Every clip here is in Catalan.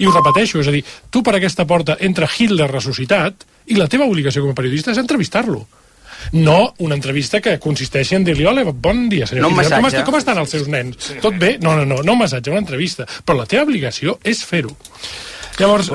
I ho repeteixo, és a dir, tu per aquesta porta entra Hitler ressuscitat i la teva obligació com a periodista és entrevistar-lo. No una entrevista que consisteixi en dir-li hola, bon dia, senyor Hitler, com estan els seus nens? Tot bé? No un massatge, una entrevista. Però la teva obligació és fer-ho. Llavors,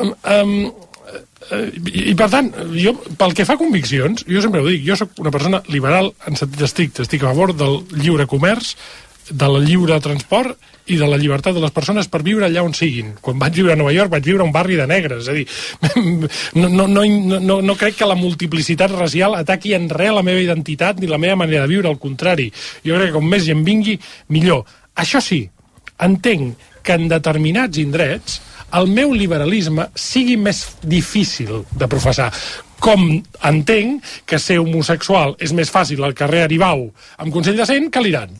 i per tant, jo, pel que fa a conviccions, jo sempre ho dic, jo soc una persona liberal en sentit estricte, estic a favor del lliure comerç, del lliure transport i de la llibertat de les persones per viure allà on siguin. Quan vaig viure a Nova York vaig viure a un barri de negres, és a dir, no crec que la multiplicitat racial ataqui en res la meva identitat ni la meva manera de viure, al contrari. Jo crec que com més gent vingui, millor. Això sí, entenc que en determinats indrets el meu liberalisme sigui més difícil de professar. Com entenc que ser homosexual és més fàcil al carrer Aribau amb consell de cent que a l'Iran.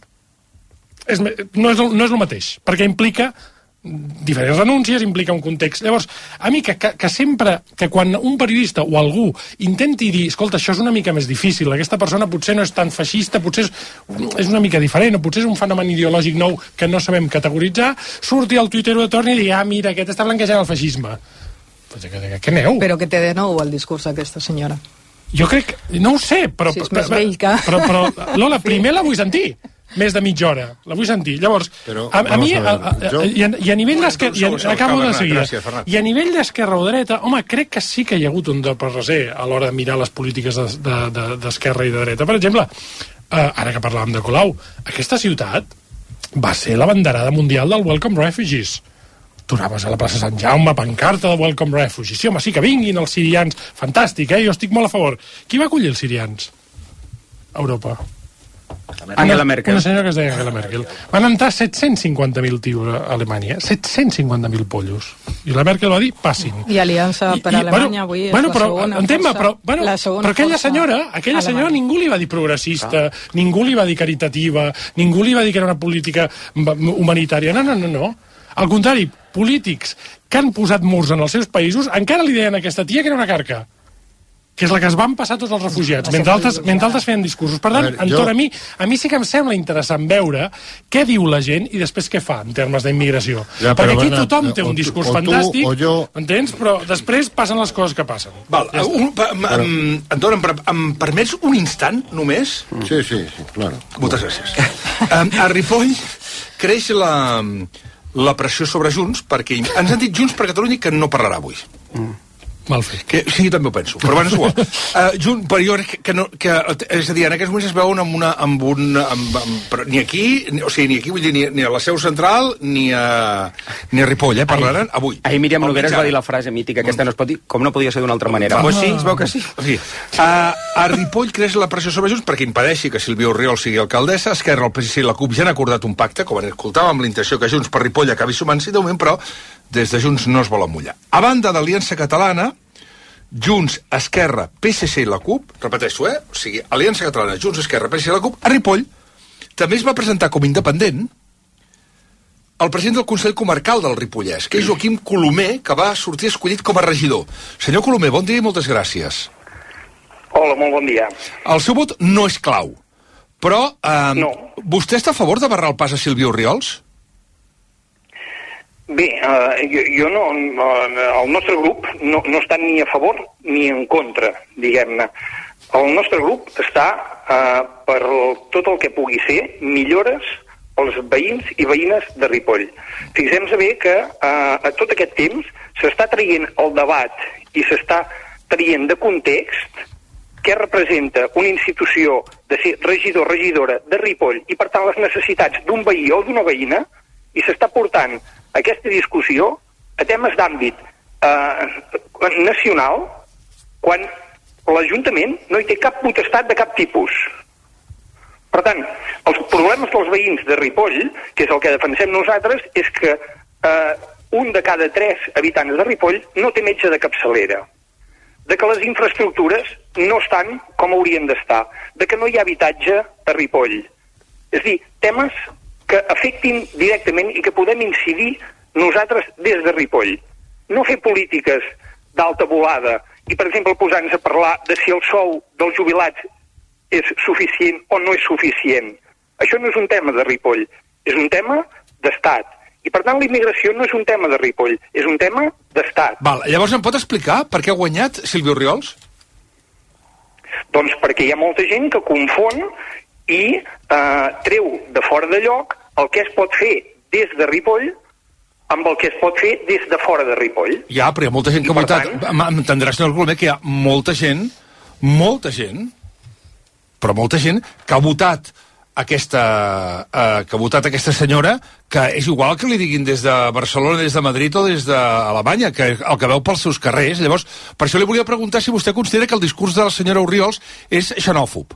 No és el mateix, perquè implica diferents renúncies, implica un context. Llavors, a mi que sempre, que quan un periodista o algú intenti dir, escolta, això és una mica més difícil, aquesta persona potser no és tan feixista, potser és una mica diferent, o potser és un fenomen ideològic nou que no sabem categoritzar, surti al tuitero de torn i dir, mira, aquest està blanquejant el feixisme. Què aneu? Però que té de nou el discurs aquesta senyora. Jo crec, no ho sé, però... Si és més vell que... Però Lola, primer la vull sentir. Més de mitja hora, la vull sentir. Llavors, a mi, i a nivell d'esquerra, acabo de seguida, i a nivell d'esquerra o dreta, home, crec que sí que hi ha hagut un deparraser a l'hora de mirar les polítiques d'esquerra i de dreta. Per exemple, ara que parlàvem de Colau, aquesta ciutat va ser l'abanderada mundial del Welcome Refugees. Tu anaves a la plaça Sant Jaume, pancarta de Welcome Refugees. Sí, home, sí que vinguin els sirians. Fantàstic, jo estic molt a favor. Qui va acollir els sirians? Europa. Angela Merkel. Una senyora que es deia Angela Merkel. Van entrar 750.000 tios a Alemanya, 750.000 pollos. I la Merkel va dir, passin. I Aliança per Alemanya avui és la segona força. Però aquella senyora ningú li va dir progressista, ningú li va dir caritativa, ningú li va dir que era una política humanitària. No. Al contrari, polítics que han posat murs en els seus països encara li deien a aquesta tia que era una carca, que és la que es van passar tots els refugiats, mentre altres feien discursos. Per tant, a mi sí que em sembla interessant veure què diu la gent i després què fa en termes d'immigració. Perquè aquí tothom té un discurs fantàstic, entens? Però després passen les coses que passen. Anton, em permets un instant, només? Sí, claro. Moltes gràcies. A Ripoll creix la pressió sobre Junts, perquè ens han dit Junts per Catalunya que no parlarà avui. Mal fet. Sí, també ho penso, però bueno, és igual. Però jo crec que és a dir, en aquests moments es veuen ni aquí, vull dir, ni a la seu central, ni a Ripoll, parlaran avui. Ahir Míriam Nogueras va dir la frase mítica, aquesta no es pot dir, com no podia ser d'una altra manera. Pues sí, es veu que sí. A Ripoll creix la pressió sobre Junts perquè impedeixi que Sílvia Orriols sigui alcaldessa. Esquerra, el PSC i la CUP ja han acordat un pacte, com escoltàvem, amb la intenció que Junts per Ripoll acabi sumant-s'hi, de moment, però des de Junts no es volen mullar. A banda d'Aliança Catalana, Junts, Esquerra, PSC i la CUP, repeteixo, o sigui, Aliança Catalana, Junts, Esquerra, PSC i la CUP, a Ripoll també es va presentar com independent el president del Consell Comarcal del Ripollès, que és Joaquim Colomer, que va sortir escollit com a regidor. Senyor Colomer, bon dia i moltes gràcies. Hola, molt bon dia. El seu vot no és clau, però no. Vostè està a favor de barrar el pas a Sílvia Orriols? Bé, jo no, el nostre grup no està ni a favor ni en contra, diguem-ne. El nostre grup està per tot el que pugui ser millores als veïns i veïnes de Ripoll. Fixem-se bé que a tot aquest temps s'està traient el debat i s'està traient de context què representa una institució de ser regidor, regidora de Ripoll i per tant les necessitats d'un veí o d'una veïna, i s'està portant aquesta discussió a temes d'àmbit nacional quan l'Ajuntament no hi té cap potestat de cap tipus. Per tant, els problemes dels veïns de Ripoll, que és el que defensem nosaltres, és que un de cada 3 habitants de Ripoll no té metge de capçalera, de que les infraestructures no estan com haurien d'estar, de que no hi ha habitatge a Ripoll. És a dir, temes que afectin directament i que podem incidir nosaltres des de Ripoll. No fer polítiques d'alta volada i, per exemple, posar-nos a parlar de si el sou dels jubilats és suficient o no és suficient. Això no és un tema de Ripoll, és un tema d'Estat. I, per tant, la immigració no és un tema de Ripoll, és un tema d'estat. Val, llavors em pot explicar per què ha guanyat Sílvia Orriols? Doncs perquè hi ha molta gent que confon i treu de fora de lloc el que es pot fer des de Ripoll amb el que es pot fer des de fora de Ripoll. Ja, però hi ha molta gent que ha votat. M'entendrà, senyor Colomer, que hi ha molta gent que ha votat aquesta senyora, que és igual que li diguin des de Barcelona, des de Madrid o des d'Alemanya, que el que veu pels seus carrers. Llavors, per això li volia preguntar si vostè considera que el discurs de la senyora Orriols és xenòfob.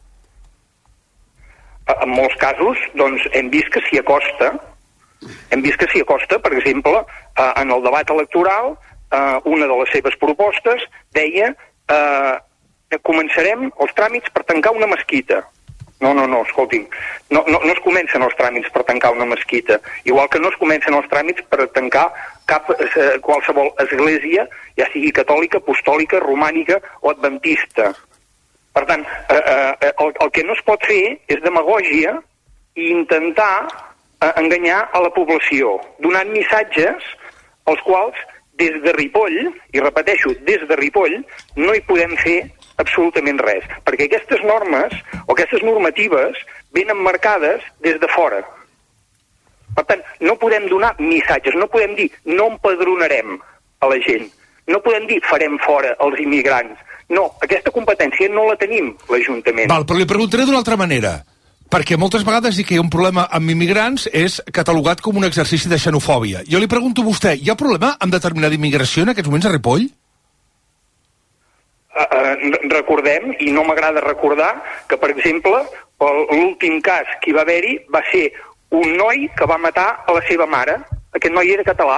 En molts casos, doncs, hem vist que s'hi acosta, per exemple, en el debat electoral, una de les seves propostes deia que començarem els tràmits per tancar una mesquita. No, escolti'm, no es comencen els tràmits per tancar una mesquita, igual que no es comencen els tràmits per tancar qualsevol església, ja sigui catòlica, apostòlica, romànica o adventista. Per tant, el que no es pot fer és demagògia i intentar enganyar a la població, donant missatges als quals des de Ripoll, i repeteixo, des de Ripoll, no hi podem fer absolutament res, perquè aquestes normes o aquestes normatives venen marcades des de fora. Per tant, no podem donar missatges, no podem dir no empadronarem a la gent, no podem dir farem fora els immigrants. No, aquesta competència no la tenim, l'Ajuntament. Val, però li preguntaré d'una altra manera, perquè moltes vegades dir que hi ha un problema amb immigrants és catalogat com un exercici de xenofòbia. Jo li pregunto a vostè, hi ha problema amb determinada immigració en aquests moments a Ripoll? Recordem, i no m'agrada recordar, que, per exemple, l'últim cas que hi va haver-hi va ser un noi que va matar a la seva mare. Aquest noi era català.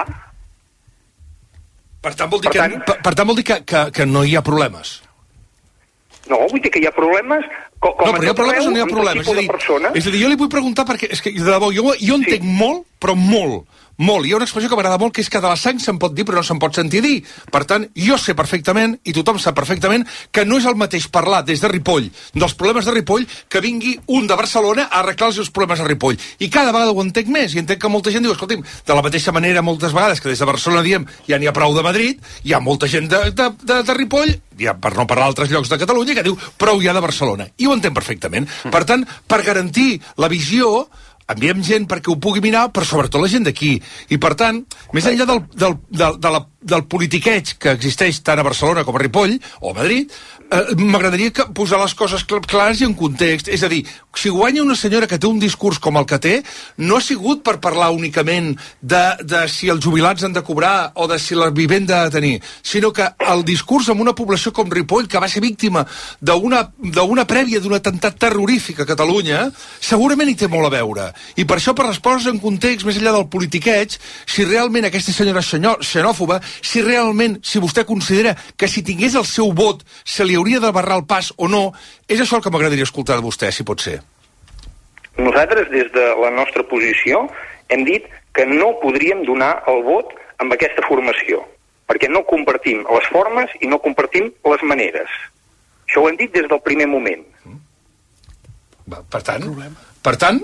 Per tant, vol dir que no hi ha problemes. No, vull dir que hi ha problemes com no, però hi ha problemes o no hi ha problemes? És a dir, jo li vull preguntar perquè, és que, de debò, jo entenc molt, però molt. Hi ha una expressió que m'agrada molt, que és que de la sang se'n pot dir però no se'n pot sentir dir. Per tant, jo sé perfectament, i tothom sap perfectament, que no és el mateix parlar des de Ripoll, dels problemes de Ripoll, que vingui un de Barcelona a arreglar els seus problemes a Ripoll. I cada vegada ho entenc més, i entenc que molta gent diu, escolti'm, de la mateixa manera moltes vegades que des de Barcelona diem ja n'hi ha prou de Madrid, hi ha molta gent de Ripoll, ja per no parlar d'altres llocs de Catalunya, que diu prou ja de Barcelona. I ho entenc perfectament. Per tant, per garantir la visió, enviem gent perquè ho pugui mirar, però sobretot la gent d'aquí. I, per tant, més enllà del politiqueig que existeix tant a Barcelona com a Ripoll, o a Madrid, m'agradaria posar les coses clares i en context. És a dir, si guanya una senyora que té un discurs com el que té, no ha sigut per parlar únicament de si els jubilats han de cobrar o de si la vivenda ha de tenir, sinó que el discurs amb una població com Ripoll, que va ser víctima d'una prèvia d'un atemptat terrorífic a Catalunya, segurament hi té molt a veure. I per això, per les coses en context, més enllà del politiqueig, si realment aquesta senyora és xenòfoba, si realment, si vostè considera que si tingués el seu vot se li hauria de barrar el pas o no, és això el que m'agradaria escoltar de vostè, si pot ser. Nosaltres, des de la nostra posició, hem dit que no podríem donar el vot amb aquesta formació, perquè no compartim les formes i no compartim les maneres. Això ho hem dit des del primer moment. Per tant,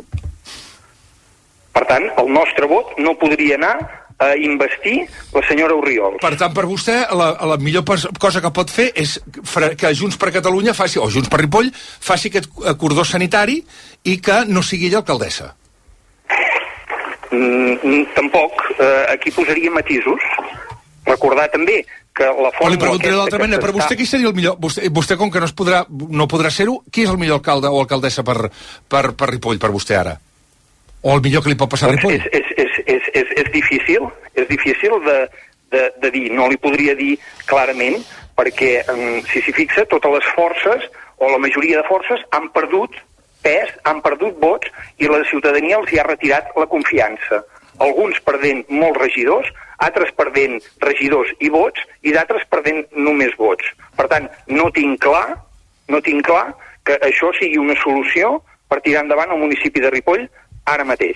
el nostre vot no podria anar a investir la senyora Orriols. Per tant, per vostè, la millor cosa que pot fer és que Junts per Catalunya faci, o Junts per Ripoll, faci aquest cordó sanitari i que no sigui ella alcaldessa. Tampoc. Aquí posaria matisos. Recordar també que la fórmula... Li preguntaré d'altra manera, per vostè qui seria el millor... Vostè com que no podrà ser-ho, qui és el millor alcalde o alcaldessa per Ripoll, per vostè ara? O el millor que li pot passar a Ripoll? És difícil de dir, no li podria dir clarament, perquè si s'hi fixa, totes les forces, o la majoria de forces, han perdut pes, han perdut vots, i la ciutadania els hi ha retirat la confiança. Alguns perdent molts regidors, altres perdent regidors i vots, i d'altres perdent només vots. Per tant, no tinc clar que això sigui una solució per tirar endavant el municipi de Ripoll ara mateix.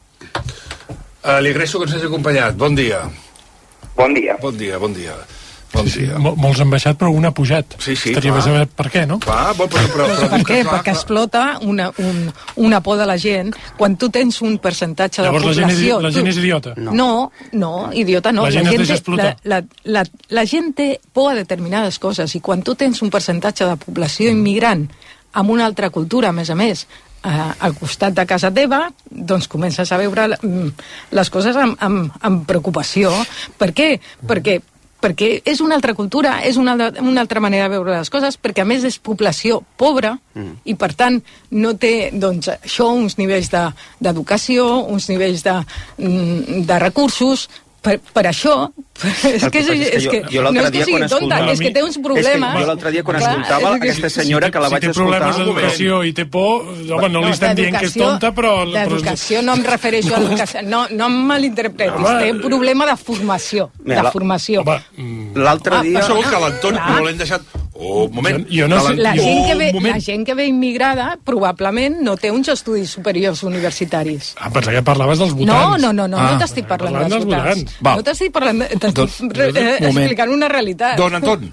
Li agraeixo que ens hagi acompanyat. Bon dia. Bon dia. Bon dia. Molts han baixat, però un ha pujat. Estaria bé saber per què, no? Per què? Perquè explota una por de la gent quan tu tens un percentatge de població... Llavors la gent és idiota? No, idiota no. La gent es deixa explotar? La gent té por a determinades coses i quan tu tens un percentatge de població immigrant amb una altra cultura, a més, al costat de casa teva, doncs comences a veure les coses amb preocupació. Per què? Perquè és una altra cultura, és una altra manera de veure les coses, perquè a més és població pobra i per tant no té, doncs, això, uns nivells d'educació, uns nivells de recursos. Per això, és que no és que sigui tonta, és que té uns problemes. Jo l'altre dia quan escoltava aquesta senyora que la vaig escoltar... Si té problemes d'educació i té por, home, no li estem dient que és tonta, però... D'educació no em refereixo a l'educació, no em malinterpretis, té un problema de formació. L'altre dia... Segur que l'Anton no l'hem deixat... Un moment. La gent que ve immigrada probablement no té uns estudis superiors universitaris. Pensava que parlaves dels votants. No t'estic parlant dels votants. No t'estic parlant... T'estic explicant una realitat. Don Anton.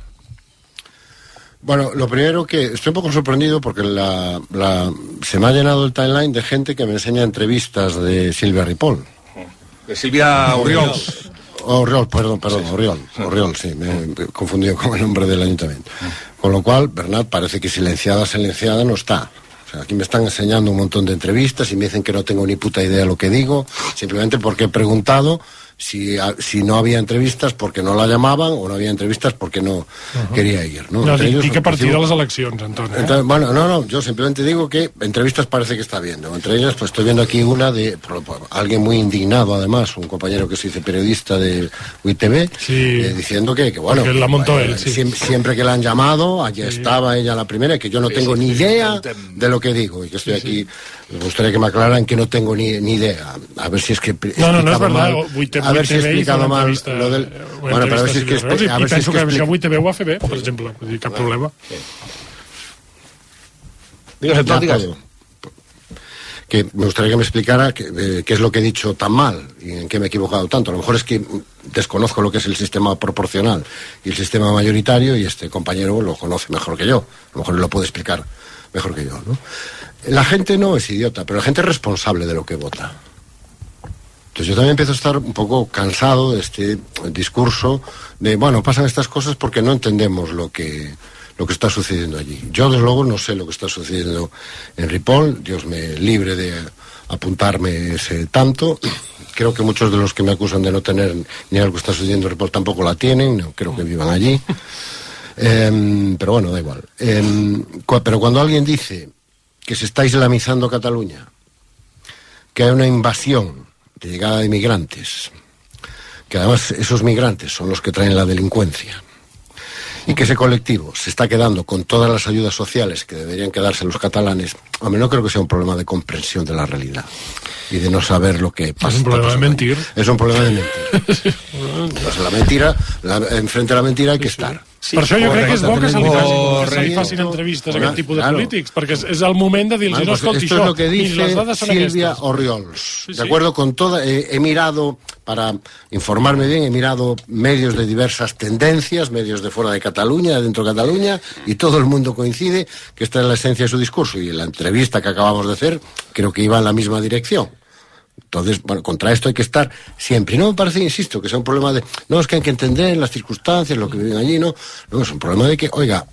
Bueno, lo primero que estoy un poco sorprendido porque se me ha llenado el timeline de gente que me enseña entrevistas de Silvia Ripoll. De Silvia Oriol. Oriol, perdón, Oriol, sí, me he confundido con el nombre del ayuntamiento. Con lo cual, Bernat parece que silenciada no está. O sea, aquí me están enseñando un montón de entrevistas y me dicen que no tengo ni puta idea de lo que digo, simplemente porque he preguntado si no había entrevistas porque no la llamaban o no había entrevistas porque no quería ir, ¿no? Dic que a partir de les eleccions, Antonio. Entonces, bueno, no, yo simplemente digo que entrevistas parece que está viendo. Entre ellas, pues estoy viendo aquí una de alguien muy indignado, además, un compañero que se dice periodista de UITV, diciendo que bueno, la montó él, siempre que la han llamado, allí estaba ella la primera, y que yo no tengo ni idea de lo que digo, y que estoy aquí. Me gustaría que me aclararan que no tengo ni idea. A ver si es que no es verdad. A ver si he explicado mal lo del... Bueno, pero a ver si es que... Penso que UITV ho va fer bé, per exemple. Cap problema. Digas. Que me gustaría que me explicara qué es lo que he dicho tan mal y en qué me he equivocado tanto. A lo mejor es que desconozco lo que es el sistema proporcional y el sistema mayoritario y este compañero lo conoce mejor que yo. A lo mejor lo puede explicar mejor que yo, ¿no? La gente no es idiota, pero la gente es responsable de lo que vota. Entonces yo también empiezo a estar un poco cansado de este discurso de, bueno, pasan estas cosas porque no entendemos lo que está sucediendo allí. Yo, desde luego, no sé lo que está sucediendo en Ripoll. Dios me libre de apuntarme ese tanto. Creo que muchos de los que me acusan de no tener ni algo que está sucediendo en Ripoll tampoco la tienen. No creo que vivan allí. Pero bueno, da igual. Pero cuando alguien dice que se está islamizando Cataluña, que hay una invasión de llegada de migrantes, que además esos migrantes son los que traen la delincuencia, y que ese colectivo se está quedando con todas las ayudas sociales que deberían quedarse los catalanes, hombre, no creo que sea un problema de comprensión de la realidad y de no saber lo que pasa. Es un problema de mentir. Es un problema de mentir. Entonces, la mentira, enfrente a la mentira hay que estar. Sí, per això jo crec que és bo que se li facin entrevistes a aquest tipus de polítics, perquè és el moment de dir-los, no, escolti, esto es lo que dice Silvia Oriols. De acuerdo con todo, he mirado, para informarme bien, he mirado medios de diversas tendencias, medios de fuera de Cataluña, de dentro de Cataluña, y todo el mundo coincide que esta es la esencia de su discurso. Y en la entrevista que acabamos de hacer, creo que iba en la misma dirección. Entonces, bueno, contra esto hay que estar siempre. Y no me parece, insisto, que sea un problema de... No, es que hay que entender las circunstancias, lo que viven allí, no. No, es un problema de que, oiga,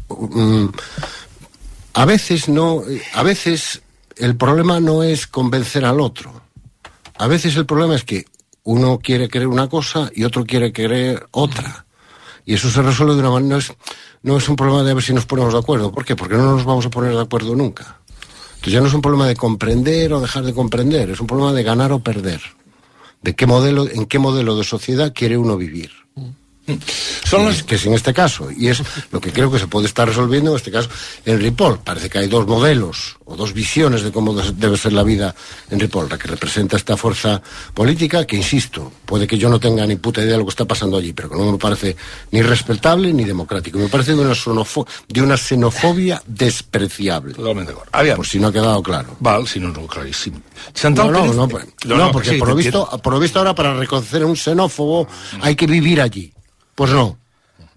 a veces el problema no es convencer al otro. A veces el problema es que uno quiere creer una cosa y otro quiere creer otra. Y eso se resuelve de una manera... No es un problema de a ver si nos ponemos de acuerdo. ¿Por qué? Porque no nos vamos a poner de acuerdo nunca. Entonces ya no es un problema de comprender o dejar de comprender, es un problema de ganar o perder. En qué modelo de sociedad quiere uno vivir. Que es en este caso, y es lo que creo que se puede estar resolviendo en este caso en Ripoll. Parece que hay dos modelos o dos visiones de cómo debe ser la vida en Ripoll, la que representa esta fuerza política, que insisto, puede que yo no tenga ni puta idea de lo que está pasando allí, pero que no me parece ni respetable ni democrático, me parece de una xenofobia despreciable. Totalmente de acuerdo. Por si no ha quedado claro. Val, si no, clarísimo. No, porque por lo visto ahora para reconocer a un xenófobo hay que vivir allí. Pues no.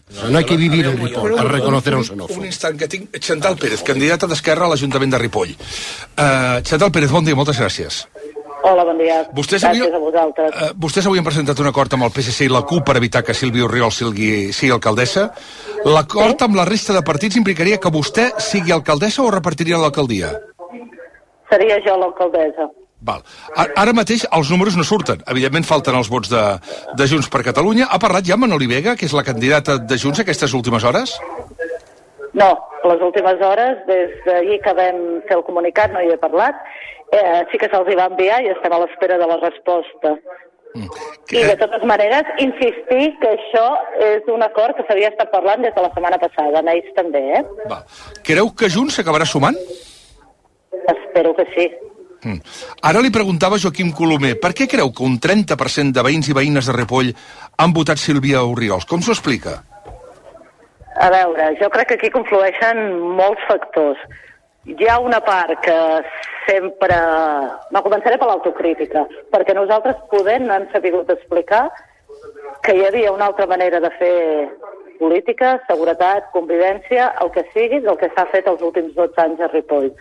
No hay que vivir en Ripoll per reconocer un xenòfob. Un instant, que tinc Chantal Pérez, candidata d'Esquerra a l'Ajuntament de Ripoll. Chantal Pérez, bon dia, moltes gràcies. Hola, bon dia. Gràcies a vosaltres. Vostès avui han presentat un acord amb el PSC i la CUP per evitar que Sílvia Orriols sigui alcaldessa. L'acord amb la resta de partits implicaria que vostè sigui alcaldessa o repartiria l'alcaldia? Seria jo l'alcaldessa. Val. Ara mateix els números no surten. Evidentment falten els vots de Junts per Catalunya. Ha parlat ja Manoli Vega, que és la candidata de Junts aquestes últimes hores? No, les últimes hores, des d'ahir que vam fer el comunicat, no hi he parlat. Sí que se'ls hi va enviar i estem a l'espera de la resposta. I de totes maneres, insistir que això és un acord que s'havia estat parlant des de la setmana passada, en ells també, Va. Creu que Junts s'acabarà sumant? Espero que sí. Ara li preguntava a Joaquim Colomer, per què creu que un 30% de veïns i veïnes de Ripoll han votat Sílvia Orriols? Com s'ho explica? A veure, jo crec que aquí conflueixen molts factors. Hi ha una part que sempre... No, començaré per l'autocrítica, perquè nosaltres no hem sabut explicar que hi havia una altra manera de fer política, seguretat, convivència, el que sigui, del que s'ha fet els últims 12 anys a Ripoll.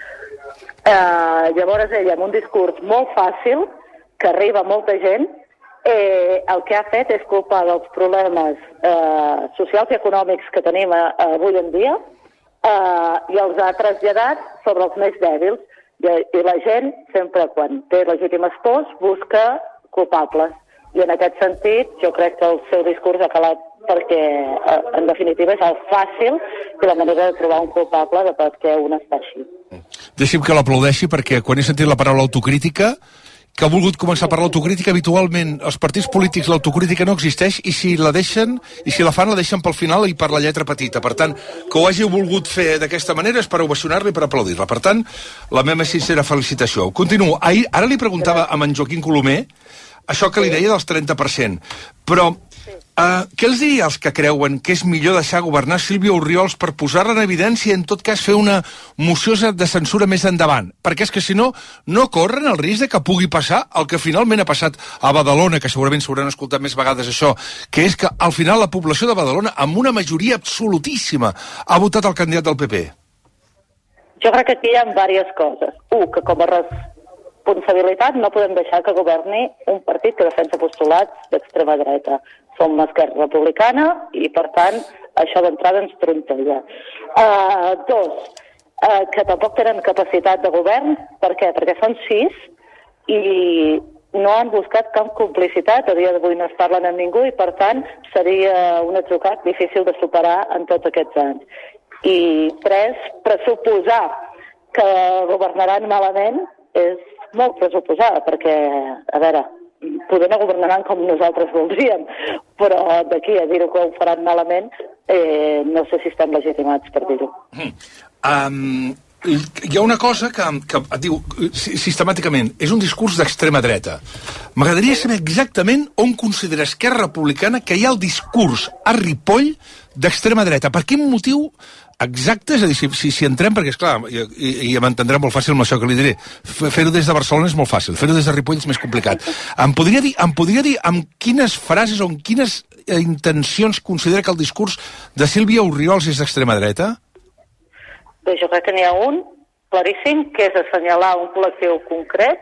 Llavors ella, amb un discurs molt fàcil, que arriba a molta gent, el que ha fet és culpar dels problemes socials i econòmics que tenim avui en dia i els ha traslladat sobre els més dèbils. I la gent, sempre quan té legítimes pors, busca culpables. I en aquest sentit, jo crec que el seu discurs ha calat perquè, en definitiva, és el fàcil i la manera de trobar un culpable de per què un està així. Deixi'm que l'aplaudeixi, perquè quan he sentit la paraula autocrítica, que ha volgut començar a parlar d'autocrítica, habitualment als partits polítics l'autocrítica no existeix i si la deixen, i si la fan, la deixen pel final i per la lletra petita. Per tant, que ho hagi volgut fer d'aquesta manera és per ovacionar-la i per aplaudir-la. Per tant, la meva sincera felicitació. Continuo. Ara li preguntava a en Joaquim Colomer això que li deia dels 30%. Però què els diria als que creuen que és millor deixar governar Sílvia Orriols per posar-la en evidència i en tot cas fer una moció de censura més endavant? Perquè és que si no, no corren el risc de que pugui passar el que finalment ha passat a Badalona, que segurament s'hauran escoltat més vegades això, que és que al final la població de Badalona, amb una majoria absolutíssima, ha votat el candidat del PP. Jo crec que aquí hi ha diverses coses. Que com a responsabilitat no podem deixar que governi un partit que defensa postulats d'extrema dreta. Som Esquerra Republicana i, per tant, això d'entrada ens trontella. Que tampoc tenen capacitat de govern. Per què? Perquè són 6 i no han buscat cap complicitat. A dia d'avui no es parlen amb ningú i, per tant, seria un atzucac difícil de superar en tots aquests anys. I 3, pressuposar que governaran malament és molt pressuposar, perquè, a veure, poder no governaran com nosaltres voldríem, però d'aquí a dir-ho que ho faran malament, no sé si estem legitimats per dir-ho. Hi ha una cosa que et diu sistemàticament, és un discurs d'extrema dreta. M'agradaria saber exactament on considera Esquerra Republicana que hi ha el discurs a Ripoll d'extrema dreta. Per quin motiu exacte? És a dir, si entrem, perquè esclar, i m'entendrà molt fàcil amb això que li diré, fer-ho des de Barcelona és molt fàcil, fer-ho des de Ripoll és més complicat. Em podria dir amb quines frases o amb quines intencions considera que el discurs de Sílvia Orriols és d'extrema dreta? Jo crec que n'hi ha un claríssim, que és assenyalar un col·lectiu concret,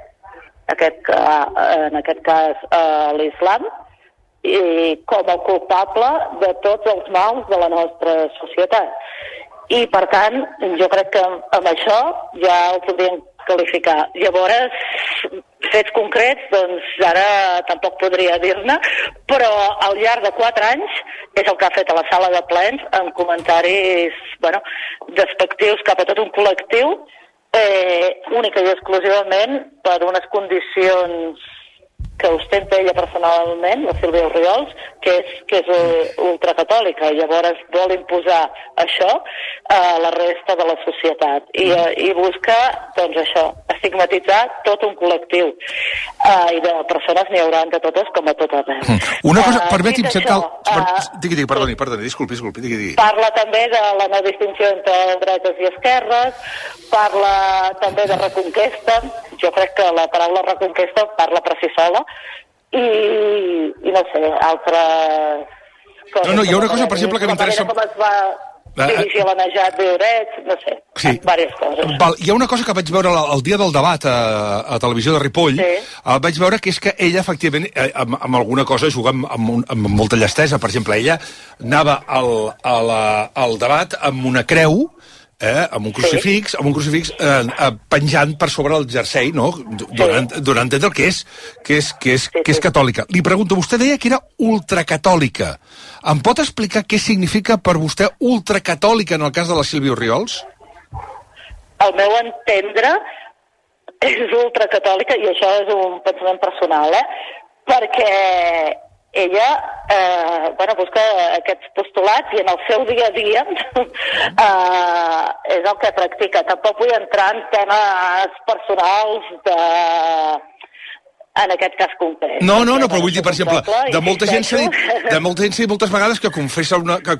en aquest cas l'islam, i com el culpable de tots els mals de la nostra societat. I, per tant, jo crec que amb això ja ho podríem qualificar. Llavors, fets concrets, doncs ara tampoc podria dir-ne, però al llarg de 4 anys és el que ha fet a la sala de plens amb comentaris, despectius cap a tot un col·lectiu, única i exclusivament per unes condicions que ostenta ella personalment, la Sílvia Orriols, que és ultracatòlica, i llavors vol imposar això a la resta de la societat i busca, doncs això, estigmatitzar tot un col·lectiu, i de persones n'hi hauran de totes com a tot arreu. Una cosa, permeti'm, Chantal, perdoni, disculpi, digui. Parla també de la no distinció entre dretes i esquerres, parla també de reconquesta. Jo crec que la paraula reconquesta parla per si sola, i no sé, altres coses. No, hi ha una cosa, per exemple, que m'interessa... Com es va dirigir la Najat Viuret, no sé, diverses coses. Hi ha una cosa que vaig veure el dia del debat a Televisió de Ripoll, vaig veure que és que ella, efectivament, amb alguna cosa juga amb molta llestesa. Per exemple, ella anava al debat amb una creu, amb un crucifix penjant per sobre el jersei, no? Donant a entendre que és catòlica. Li pregunto, vostè deia que era ultracatòlica. Em pot explicar què significa per vostè ultracatòlica en el cas de la Sílvia Orriols? Al meu entendre és ultracatòlica, i això és un pensament personal, perquè ella busca aquests postulats i en el seu dia a dia és el que practica. Tampoc vull entrar en temes personals en aquest cas concret. No, però vull dir, per exemple, de molta gent s'ha dit moltes vegades que confessa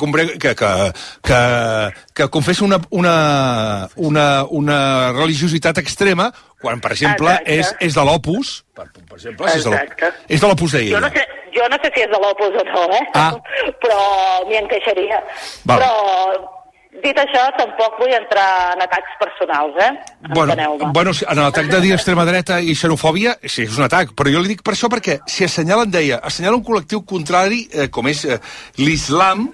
una religiositat extrema quan, per exemple, és de l'Opus. Per exemple, és de l'Opus Dei. Jo no sé si és de l'Opus o no, però m'hi encaixaria. Però, dit això, tampoc vull entrar en atacs personals, enteneu-me. Bueno, en l'atac de dir extrema dreta i xenofòbia, sí, és un atac, però jo li dic per això perquè si assenyala un col·lectiu contrari, com és l'islam,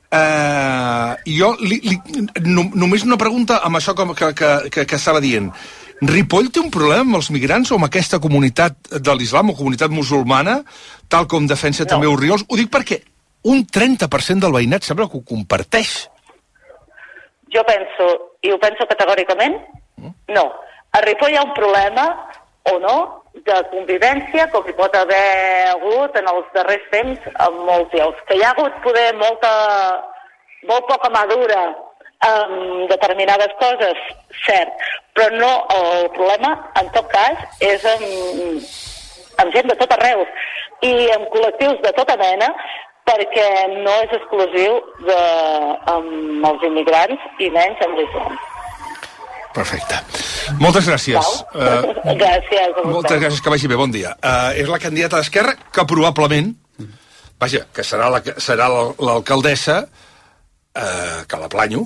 jo només una pregunta amb això que estava dient. Ripoll té un problema amb els migrants o amb aquesta comunitat de l'islam o comunitat musulmana, tal com defensa també Orriols? Ho dic perquè un 30% del veïnat sembla que ho comparteix. Jo penso, i ho penso categòricament, no. A Ripoll hi ha un problema, o no, de convivència, com hi pot haver hagut en els darrers temps en molts llocs. Que hi ha hagut poder molt poca madura en determinades coses, cert, però no, el problema, en tot cas, és amb gent de tot arreu i amb col·lectius de tota mena, perquè no és exclusiu amb els immigrants i menys amb l'islam. Perfecte. Moltes gràcies. Gràcies. Moltes gràcies, que vagi bé, bon dia. És la candidata d'Esquerra que probablement, que serà l'alcaldessa, que la planyo,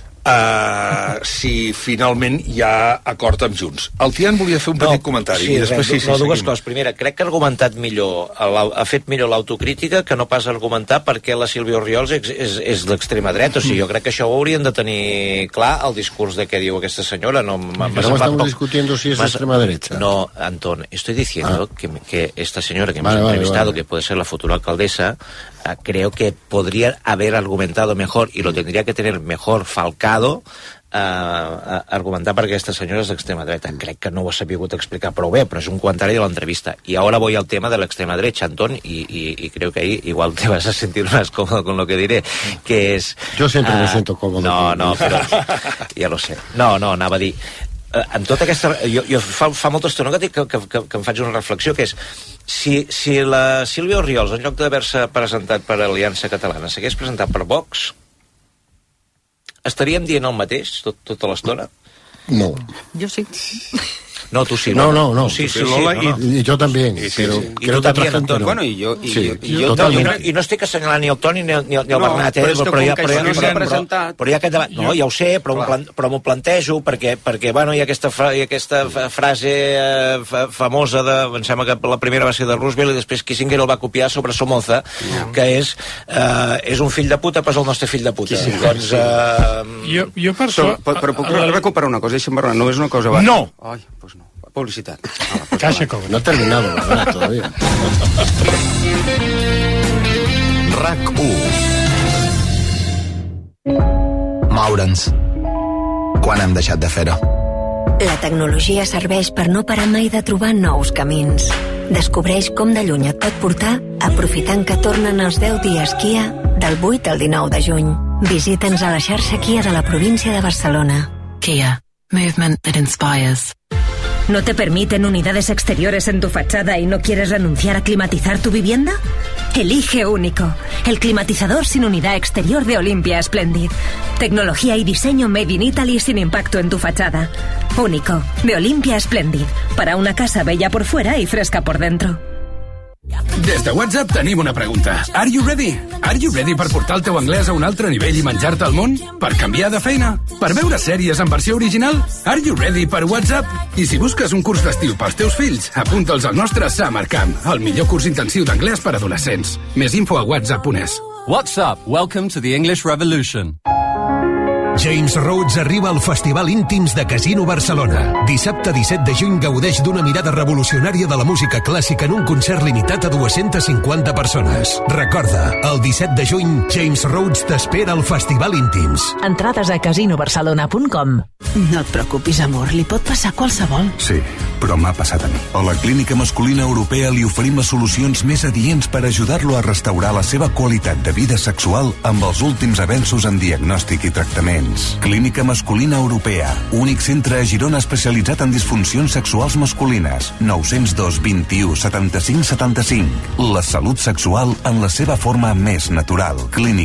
si finalment hi ha acord amb Junts. El Tian volia fer un petit comentari. Sí, dues coses. Primera, crec que ha argumentat millor, ha fet millor l'autocrítica que no pas argumentar perquè la Sílvia Orriols és l'extrema dreta. O sigui, jo crec que això ho haurien de tenir clar, el discurs de què diu aquesta senyora. No estamos discutiendo si es extrema derecha. No, Antón, estoy diciendo que esta señora que hemos entrevistado, que puede ser la futura alcaldesa, creo que podría haber argumentado mejor y lo tendría que tener mejor Falcado argumentar perquè aquesta senyora és d'extrema dreta. Crec que no ho ha sapigut explicar prou bé, però és un comentari de l'entrevista. Y ahora voy al tema de la extrema derecha, Antón, y creo que ahí igual te vas a sentir más cómodo con lo que diré, que es... Yo siempre me siento cómodo. No, però ja lo sé. No, anava a dir... En tota aquesta... Jo fa molta estona que em faig una reflexió, que és si la Sílvia Orriols, en lloc d'haver-se presentat per Aliança Catalana, s'hagués presentat per Vox, estaríem dient el mateix tota l'estona? No. Jo sí. No, tú sí. No. Sí, Lola, no. Y yo también. Sí, pero y tú también, Antón. Bueno, y yo I no estic assenyalant ni el Toni ni el Bernat, però hi ha aquest debat. No, ja ho sé, però m'ho plantejo perquè bueno, hi ha aquesta frase famosa de, em sembla que la primera va ser de Roosevelt i després Kissinger el va copiar sobre Somoza, que és un fill de puta, però és el nostre fill de puta. Doncs... Jo per això... Però puc recuperar una cosa, deixa'm parlar, no és una cosa... No! Ai, doncs no. Publicitat. Caixa com. No he terminado, la verdad, todavía. RAC1. Moure'ns. Quan hem deixat de fer-ho? La tecnologia serveix per no parar mai de trobar nous camins. Descobreix com de lluny et pot portar aprofitant que tornen els 10 dies Kia del 8 al 19 de juny. Visita'ns a la xarxa Kia de la província de Barcelona. Kia. Movement that inspires. ¿No te permiten unidades exteriores en tu fachada y no quieres renunciar a climatizar tu vivienda? Elige Único, el climatizador sin unidad exterior de Olympia Splendid. Tecnología y diseño made in Italy sin impacto en tu fachada. Único, de Olympia Splendid, para una casa bella por fuera y fresca por dentro. Des de WhatsApp tenim una pregunta. Are you ready? Are you ready per portar el teu anglès a un altre nivell i menjar-te el món? Per canviar de feina? Per veure sèries en versió original? Are you ready per WhatsApp? I si busques un curs d'estiu pels teus fills, apunta'ls al nostre Summer Camp, el millor curs intensiu d'anglès per adolescents. Més info a whatsapp.es. WhatsApp, welcome to the English Revolution. James Rhodes arriba al Festival Íntims de Casino Barcelona. Dissabte 17 de juny gaudeix d'una mirada revolucionària de la música clàssica en un concert limitat a 250 persones. Recorda, el 17 de juny, James Rhodes t'espera al Festival Íntims. Entrades a casinobarcelona.com. No et preocupis, amor, li pot passar qualsevol. Sí, però m'ha passat a mi. A la Clínica Masculina Europea li oferim les solucions més adients per ajudar-lo a restaurar la seva qualitat de vida sexual amb els últims avenços en diagnòstic i tractaments. Clínica Masculina Europea, únic centre a Girona especialitzat en disfuncions sexuals masculines. 902 21 75 75. La salut sexual en la seva forma més natural.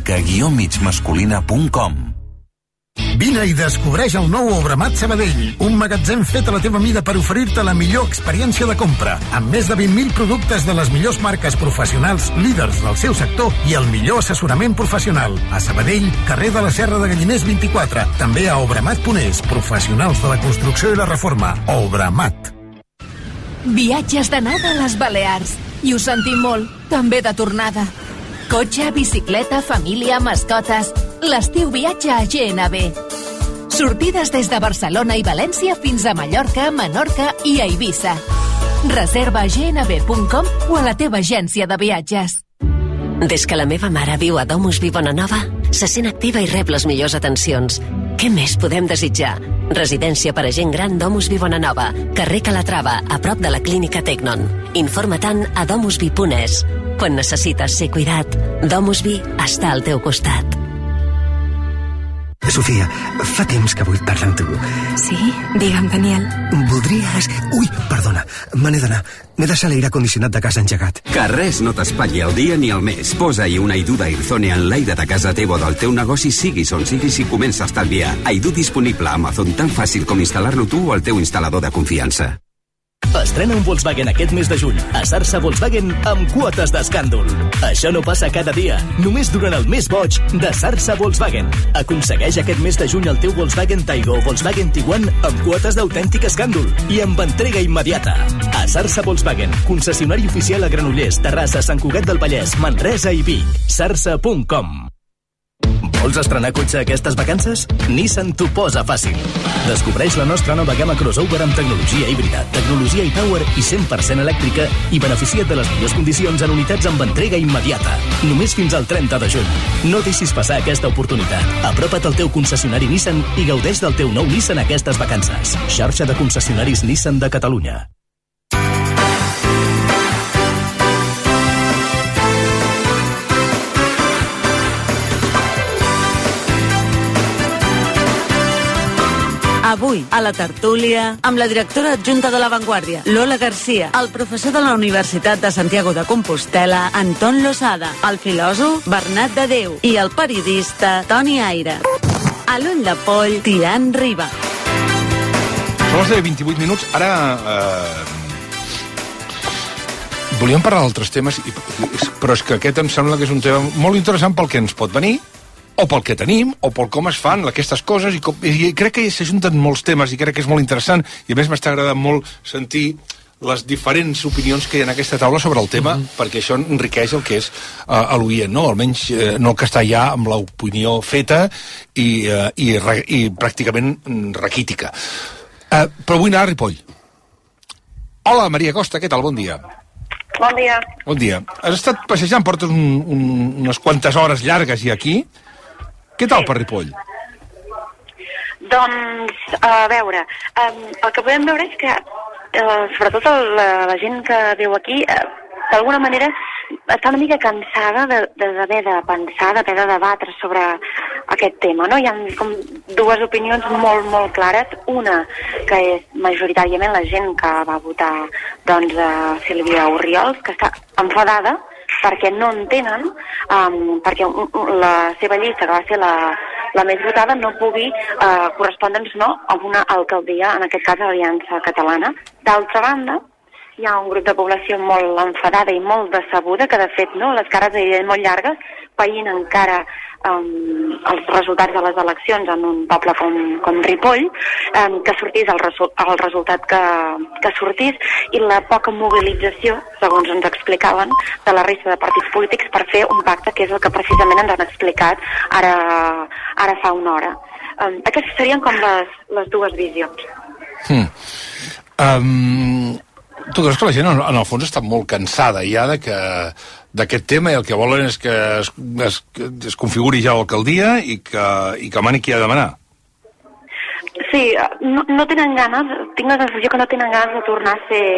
clínica-migmasculina.com. Vine i descobreix el nou Obramat Sabadell, un magatzem fet a la teva mida per oferir-te la millor experiència de compra, amb més de 20.000 productes de les millors marques professionals líders del seu sector i el millor assessorament professional. A Sabadell, carrer de la Serra de Galliners 24, també a Obramat.es, professionals de la construcció i la reforma. Obramat. Viatges d'anada a les Balears. I ho sentim molt, també de tornada. Cotxe, bicicleta, família, mascotes... L'estiu viatja a GNB. Sortides des de Barcelona i València fins a Mallorca, Menorca i a Eivissa. Reserva a gnb.com o a la teva agència de viatges. Des que la meva mare viu a Domusvi Bonanova, se sent activa i rep les millors atencions. Què més podem desitjar? Residència per a gent gran Domusvi Bonanova, carrer Calatrava, a prop de la clínica Tecnon. Informa-te'n a domusvi.es. Quan necessites ser cuidat, Domusvi està al teu costat. Sofia, fa temps que vull parlar amb tu. Sí? Digue'm, Daniel. Voldries... Ui, perdona, me n'he d'anar. M'he deixat l'aire condicionat de casa engegat. Que res no t'espatlli el dia ni el mes. Posa-hi una Aidu d'Airzone en l'aire de casa teva o del teu negoci, siguis on siguis, i comença a estalviar. Aidu disponible a Amazon, tan fàcil com instal·lar-lo tu o el teu instal·lador de confiança. Estrena un Volkswagen aquest mes de juny a Sarsa Volkswagen amb quotes d'escàndol. Això no passa cada dia, només durant el mes boig de Sarsa Volkswagen. Aconsegueix aquest mes de juny el teu Volkswagen Taigo o Volkswagen Tiguan amb quotes d'autèntic escàndol i amb entrega immediata. A Sarsa Volkswagen, concessionari oficial a Granollers, Terrassa, Sant Cugat del Vallès, Manresa i Vic. Sarsa.com. Vols estrenar cotxe aquestes vacances? Nissan t'ho posa fàcil. Descobreix la nostra nova gamma crossover amb tecnologia híbrida, tecnologia e-Power i 100% elèctrica i beneficia't de les millors condicions en unitats amb entrega immediata. Només fins al 30 de juny. No deixis passar aquesta oportunitat. Apropa't al teu concessionari Nissan i gaudeix del teu nou Nissan aquestes vacances. Xarxa de concessionaris Nissan de Catalunya. Avui, a la tertúlia, amb la directora adjunta de La Vanguardia, Lola Garcia, el professor de la Universitat de Santiago de Compostela, Anton Losada, el filòsof Bernat de Déu i el periodista Toni Aire. A l'ull de poll, Tian Riba. Són les 28 minuts. Ara volíem parlar d'altres temes, però és que aquest em sembla que és un tema molt interessant pel que ens pot venir, o pel que tenim, o pel com es fan aquestes coses, i crec que s'ajunten molts temes, i crec que és molt interessant, i a més m'està agradant molt sentir les diferents opinions que hi ha en aquesta taula sobre el tema, perquè això enriqueix el que és l'oient, no? Almenys no el que està ja amb l'opinió feta i pràcticament raquítica. Però vull anar a Ripoll. Hola, Maria Costa, què tal? Bon dia. Bon dia. Bon dia. Has estat passejant, portes unes quantes hores llargues i aquí. Què tal per Ripoll? Doncs, a veure, el que podem veure és que, sobretot la gent que viu aquí, d'alguna manera està una mica cansada d'haver de pensar, d'haver de debatre sobre aquest tema, no? Hi ha com dues opinions molt, molt clares. Una, que és majoritàriament la gent que va votar, doncs, Sílvia Orriols, que està enfadada perquè no entenen, perquè la seva llista, que va ser la més votada, no pugui correspondre'ns, no, a una alcaldia, en aquest cas Aliança Catalana. D'altra banda, hi ha un grup de població molt enfadada i molt decebuda, que de fet les cares eren molt llargues, veient encara els resultats de les eleccions en un poble com Ripoll, que sortís el resultat que sortís, i la poca mobilització, segons ens explicaven, de la resta de partits polítics per fer un pacte, que és el que precisament ens han explicat ara fa una hora. Aquestes serien com les dues visions. Tu creus que la gent en el fons està molt cansada ja d'aquest tema i el que volen és que es configuri ja l'alcaldia i que mani qui ha de manar? Sí, no tenen ganes, tinc la sensació que no tenen ganes de tornar a ser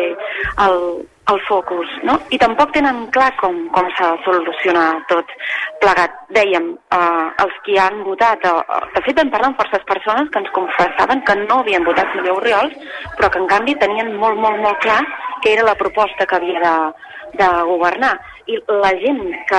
el focus, no? I tampoc tenen clar com s'ha de solucionar tot plegat. Dèiem, els qui han votat, de fet vam parlar amb forces persones que ens confessaven que no havien votat Sílvia Orriols, però que en canvi tenien molt, molt, molt clar que era la proposta que havia de governar. I la gent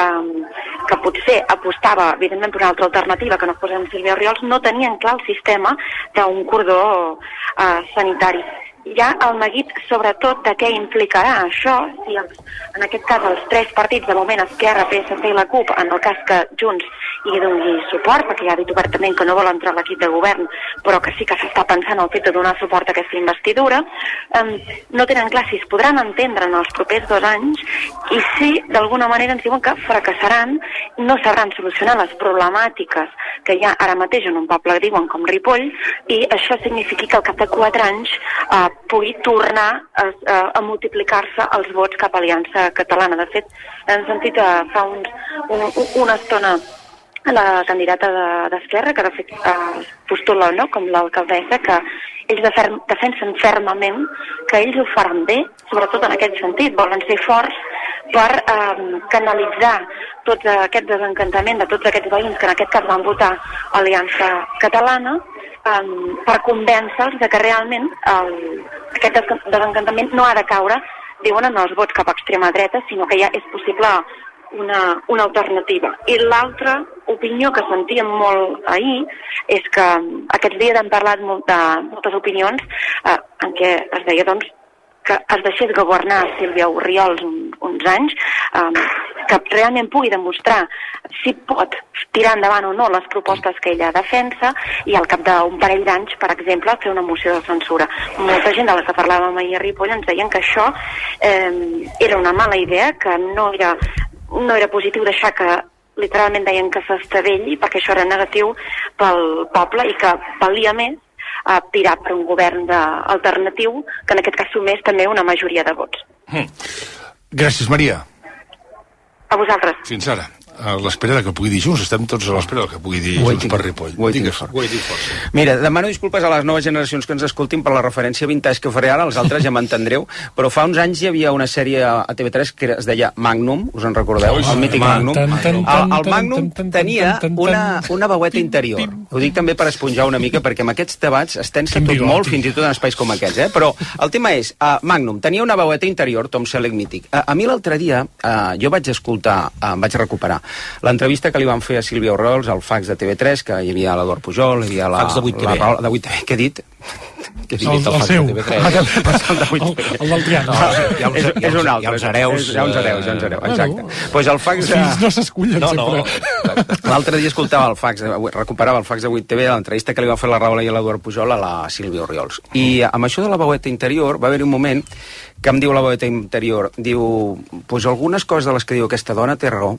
que potser apostava, evidentment, per una altra alternativa que no fos amb Sílvia Orriols, no tenien clar el sistema d'un cordó sanitari. Hi ha el neguit, sobretot, de què implicarà això, si en aquest cas els tres partits, de moment Esquerra, PSC i la CUP, en el cas que Junts hi doni suport, perquè ja ha dit obertament que no vol entrar a l'equip de govern, però que sí que s'està pensant el fet de donar suport a aquesta investidura, no tenen clar si es podran entendre en els propers 2 anys i si, d'alguna manera, ens diuen que fracassaran, no sabran solucionar les problemàtiques que hi ha ara mateix en un poble, diuen, com Ripoll, i això significa que al cap de 4 anys pugui tornar a multiplicar-se els vots cap a Aliança Catalana. De fet, hem sentit fa una estona la candidata d'Esquerra, que de fet postula com l'alcaldessa, que ells defensen fermament que ells ho faran bé, sobretot en aquest sentit, volen ser forts per canalitzar tot aquest desencantament de tots aquests veïns que en aquest cas van votar Aliança Catalana, per convèncer-los de que realment aquest desencantament no ha de caure, diuen, en els vots cap a extrema dreta, sinó que ja és possible una alternativa. I l'altra opinió que sentíem molt ahir és que aquests dies hem parlat de moltes opinions en què es deia doncs que es deixés governar Sílvia Orriols uns anys, que realment pugui demostrar si pot tirar endavant o no les propostes que ella defensa i al cap d'un parell d'anys, per exemple, fer una moció de censura. Molta gent de la que parlàvem ahir a Ripoll ens deien que això era una mala idea, que no era positiu deixar que literalment deien que s'estavelli perquè això era negatiu pel poble i que valia més tirar per un govern alternatiu que en aquest cas sumés també una majoria de vots. Gràcies, Maria. A vosaltres. Fins ara. A l'espera que pugui dir Junts, estem tots a l'espera que pugui dir Junts per Ripoll. Mira, demano disculpes a les noves generacions que ens escoltin per la referència vintage que faré ara, els altres ja m'entendreu, però fa uns anys hi havia una sèrie a TV3 que es deia Magnum, us en recordeu? El mític Magnum. El Magnum tenia una veueta interior. Ho dic també per esponjar una mica, perquè amb aquests debats es tensa tot molt, fins i tot en espais com aquests, però el tema és, Magnum tenia una veueta interior, Tom Selleck mític. A mi l'altre dia jo vaig escoltar, vaig recuperar l'entrevista que li van fer a Sílvia Orriols al fax de TV3, que hi havia l'Eduard Pujol, hi havia fax de 8TV. De 8TV, què he dit? El seu. El del Triana. És un altre. Hi ha uns hereus. Exacte. Doncs el fax de... No s'escullen sempre. L'altre dia escoltava el fax, recuperava el fax de 8TV, l'entrevista que li va fer la Rahola i l'Eduard Pujol a la Sílvia Orriols. I amb això de la veueta interior va haver-hi un moment que em diu la veueta interior, diu, doncs algunes coses de les que diu aquesta dona té raó.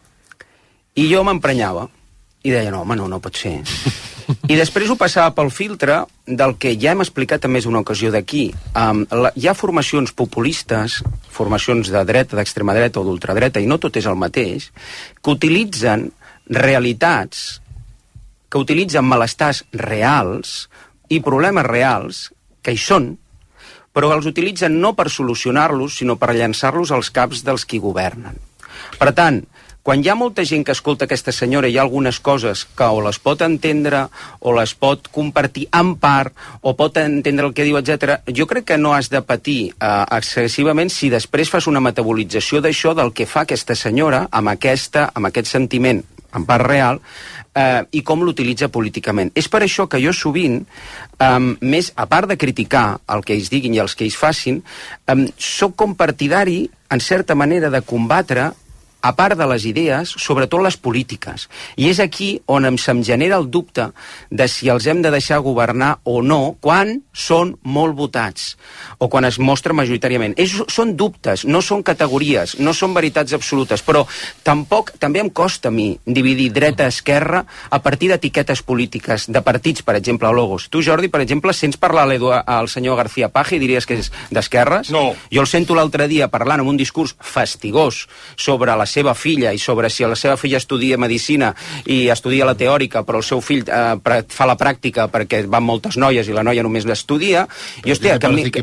I jo m'emprenyava i deia, no, home, no pot ser. I després ho passava pel filtre del que ja hem explicat en més d'una ocasió d'aquí. Hi ha formacions populistes, formacions de dreta, d'extrema dreta o d'ultradreta, i no tot és el mateix, que utilitzen realitats, que utilitzen malestars reals i problemes reals, que hi són, però els utilitzen no per solucionar-los, sinó per llançar-los als caps dels qui governen. Per tant, quan hi ha molta gent que escolta aquesta senyora, hi ha algunes coses que o les pot entendre o les pot compartir en part o pot entendre el que diu, etc. Jo crec que no has de patir excessivament si després fas una metabolització d'això del que fa aquesta senyora amb aquest sentiment en part real, i com l'utilitza políticament. És per això que jo sovint, més a part de criticar el que ells diguin i els que ells facin, soc com partidari, en certa manera, de combatre, a part de les idees, sobretot les polítiques. I és aquí on se'm genera el dubte de si els hem de deixar governar o no, quan són molt votats, o quan es mostra majoritàriament. Són dubtes, no són categories, no són veritats absolutes, però també em costa a mi dividir dreta-esquerra a partir d'etiquetes polítiques, de partits, per exemple, logos. Tu, Jordi, per exemple, sents parlar al senyor García Paje i diries que és d'esquerres? No. Jo el sento l'altre dia parlant amb un discurs fastigós sobre la seva filla i sobre si la seva filla estudia medicina i estudia la teòrica, però el seu fill fa la pràctica perquè van moltes noies i la noia només l'estudia. I, hòstia,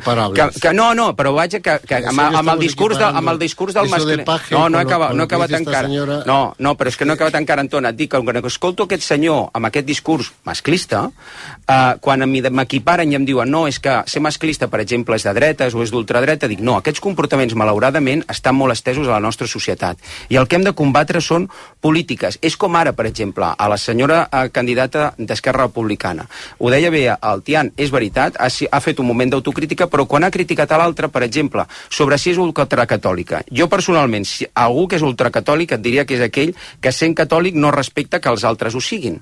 no, però vaja, amb el discurs del masculí... No he acabat encara. No, però és que no he acabat encara, Anton. Et dic que quan escolto aquest senyor amb aquest discurs masclista, quan m'equiparen i em diuen no, és que ser masclista, per exemple, és de dretes o és d'ultradreta, dic no, aquests comportaments, malauradament, estan molt estesos a la nostra societat. I el que hem de combatre són polítiques. És com ara, per exemple, a la senyora candidata d'Esquerra Republicana. Ho deia bé el Tian, és veritat, ha fet un moment d'autocrítica, però quan ha criticat a l'altre, per exemple, sobre si és ultracatòlica. Jo, personalment, si algú que és ultracatòlic et diria que és aquell que sent catòlic no respecta que els altres ho siguin.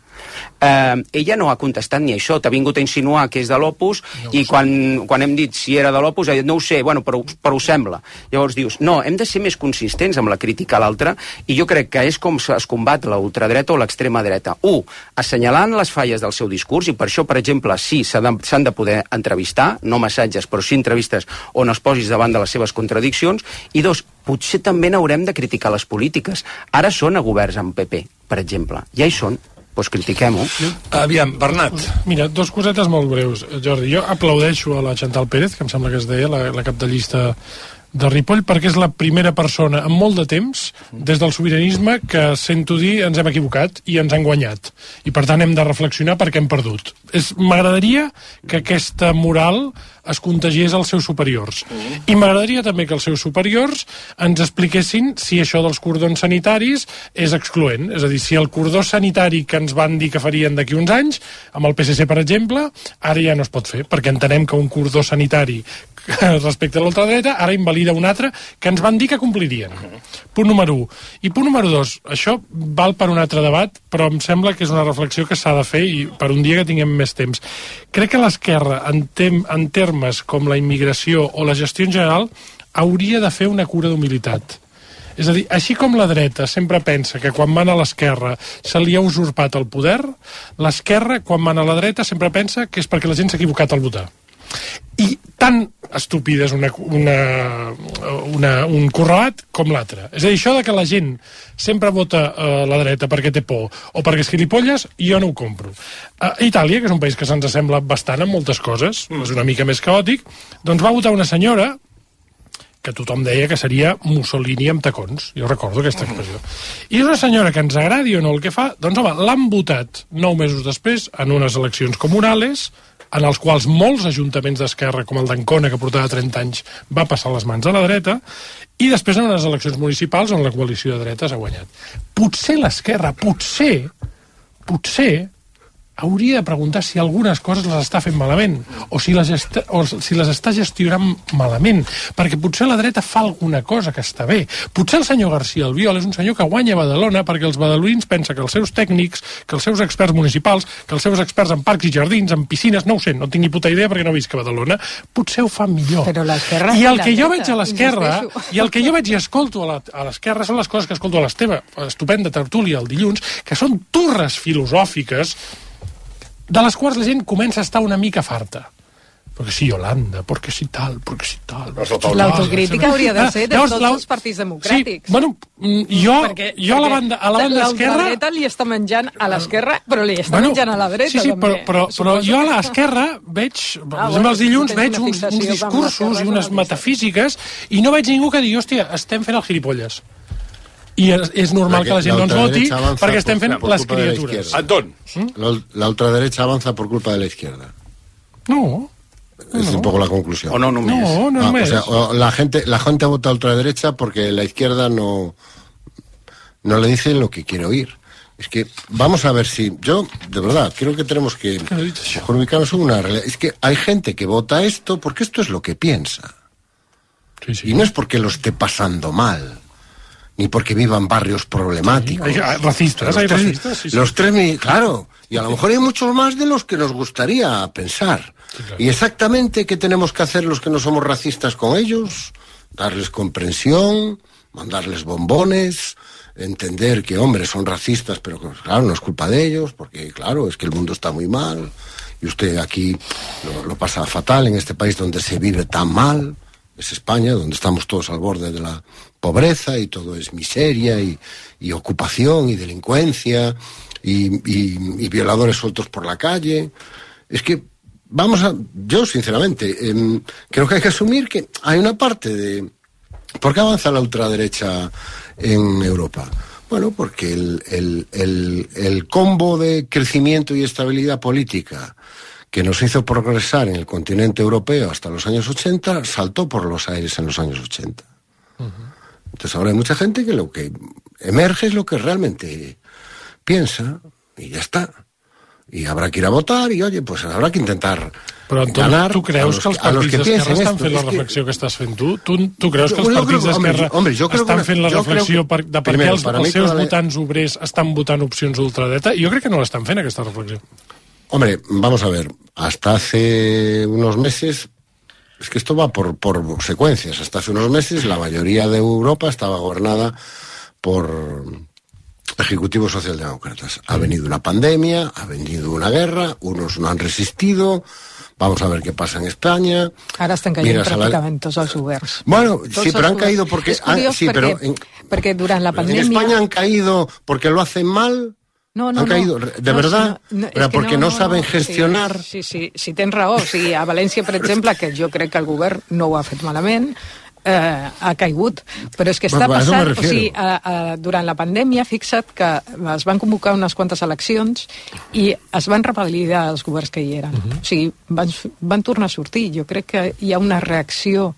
Ella no ha contestat ni això, t'ha vingut a insinuar que és de l'Opus i quan hem dit si era de l'Opus, ha dit no ho sé, bueno, però ho sembla. Llavors dius, no, hem de ser més consistents amb la crítica a l'altre, i jo crec que és com es combat la ultradreta o l'extrema dreta. Assenyalant les falles del seu discurs, i per això, per exemple, sí, s'han de poder entrevistar, no massatges, però sí entrevistes on es posis davant de les seves contradiccions, i dos, potser també n'haurem de criticar les polítiques. Ara són a governs amb PP, per exemple. Ja hi són. Doncs critiquem-ho. Aviam, Bernat. Mira, dos cosetes molt breus, Jordi. Jo aplaudeixo a la Chantal Pérez, que em sembla que es deia, la cap de llista de Ripoll, perquè és la primera persona en molt de temps, des del sobiranisme, que sento dir ens hem equivocat i ens han guanyat. I per tant hem de reflexionar perquè hem perdut. M'agradaria que aquesta moral es contagiés als seus superiors. I m'agradaria també que els seus superiors ens expliquessin si això dels cordons sanitaris és excloent. És a dir, si el cordó sanitari que ens van dir que farien d'aquí uns anys, amb el PSC, per exemple, ara ja no es pot fer, perquè entenem que un cordó sanitari respecte a l'ultradreta ara invalida un altre que ens van dir que complirien. Punt número 1. I punt número 2, això val per un altre debat, però em sembla que és una reflexió que s'ha de fer i per un dia que tinguem més temps. Crec que l'esquerra, en termes com la immigració o la gestió en general, hauria de fer una cura d'humilitat. És a dir, així com la dreta sempre pensa que quan mana a l'esquerra se li ha usurpat el poder, l'esquerra, quan mana a la dreta, sempre pensa que és perquè la gent s'ha equivocat al votar. I tan estúpid és un correlat com l'altre. És a dir, això de que la gent sempre vota a la dreta perquè té por o perquè és gilipolles, jo no ho compro. Itàlia, que és un país que se'ns assembla bastant en moltes coses, és una mica més caòtic, doncs va votar una senyora que tothom deia que seria Mussolini amb tacons. Jo recordo aquesta expressió. I és una senyora que ens agradi o no el que fa, doncs home, l'han votat 9 mesos després en unes eleccions comunales en els quals molts ajuntaments d'esquerra, com el d'Ancona, que portava 30 anys, va passar les mans a la dreta, i després en unes eleccions municipals on la coalició de dretes ha guanyat. Potser l'esquerra, potser, hauria de preguntar si algunes coses les està fent malament o si les està gestionant malament, perquè potser la dreta fa alguna cosa que està bé. Potser el senyor García Albiol és un senyor que guanya a Badalona perquè els badalonins pensen que els seus tècnics, que els seus experts municipals, que els seus experts en parcs i jardins, en piscines, no ho sé, no tinc ni puta idea perquè no visc a Badalona, potser ho fan millor. Però l'esquerra... I el que jo veig a l'esquerra, i el que jo veig i escolto a l'esquerra són les coses que escolto a l'Esteve, estupenda tertúlia el dilluns, que són turres filosòfiques de les quals la gent comença a estar una mica farta. Perquè sí, Holanda, perquè sí tal, perquè sí tal... L'autocrítica hauria de ser de tots els partits democràtics. Sí, bueno, jo a la banda esquerra... La dreta li està menjant a l'esquerra, però li està menjant a la dreta, sí, també. Però jo a l'esquerra veig, per exemple, els dilluns veig uns discursos i unes metafísiques i no veig ningú que digui, hòstia, estem fent el gilipolles. I és normal que la gent no ens voti perquè estem fent les criatures. Antón. La ultraderecha avanza por culpa de la izquierda. No. Es un poco la conclusión. O no només. No només. O sea, la gente vota ultraderecha porque la izquierda no le dice lo que quiere oír. Es que vamos a ver si... Yo, de verdad, creo que tenemos que ubicarnos en una realidad. Es que hay gente que vota esto porque esto es lo que piensa. Y no es porque lo esté pasando mal, ni porque vivan barrios problemáticos. Hay racistas, Los 3 claro, y a lo mejor hay muchos más de los que nos gustaría pensar. Y exactamente qué tenemos que hacer los que no somos racistas con ellos: darles comprensión, mandarles bombones, entender que, hombre, son racistas, pero claro, no es culpa de ellos, porque claro, es que el mundo está muy mal, y usted aquí lo pasa fatal en este país donde se vive tan mal. Es España, donde estamos todos al borde de la pobreza y todo es miseria y ocupación y delincuencia y violadores sueltos por la calle. Es que yo sinceramente creo que hay que asumir que hay una parte de... ¿Por qué avanza la ultraderecha en Europa? Bueno, porque el combo de crecimiento y estabilidad política que nos hizo progresar en el continente europeo hasta los años 80, saltó por los aires en los años 80. Entonces ahora hay mucha gente que lo que emerge es lo que realmente piensa, y ya está. Y habrá que ir a votar, y oye, pues habrà que intentar ganar. Tu creus que els partits d'esquerra estan fent la reflexió que estàs fent tu? Tu creus que els partits d'esquerra estan fent la reflexió de per què els seus votants obrers estan votant opcions d'ultradreta? Jo crec que no l'estan fent, aquesta reflexió. Hombre, vamos a ver, hasta hace unos meses, es que esto va por secuencias, hasta hace unos meses la mayoría de Europa estaba gobernada por ejecutivos socialdemócratas. Ha venido una pandemia, ha venido una guerra, unos no han resistido, vamos a ver qué pasa en España. Ara estan caient pràcticament tots els governs. Bueno, sí, pero han caído porque... És curiós perquè durant la pandèmia... En España han caído porque lo hacen mal... han caído, de verdad, porque no saben gestionar. Sí, tens raó. O sigui, a València, per exemple, que jo crec que el govern no ho ha fet malament, ha caigut, però és que està passant, o sigui, durant la pandèmia, fixa't que es van convocar unes quantes eleccions i es van revalidar els governs que hi eren. O sigui, van tornar a sortir. Jo crec que hi ha una reacció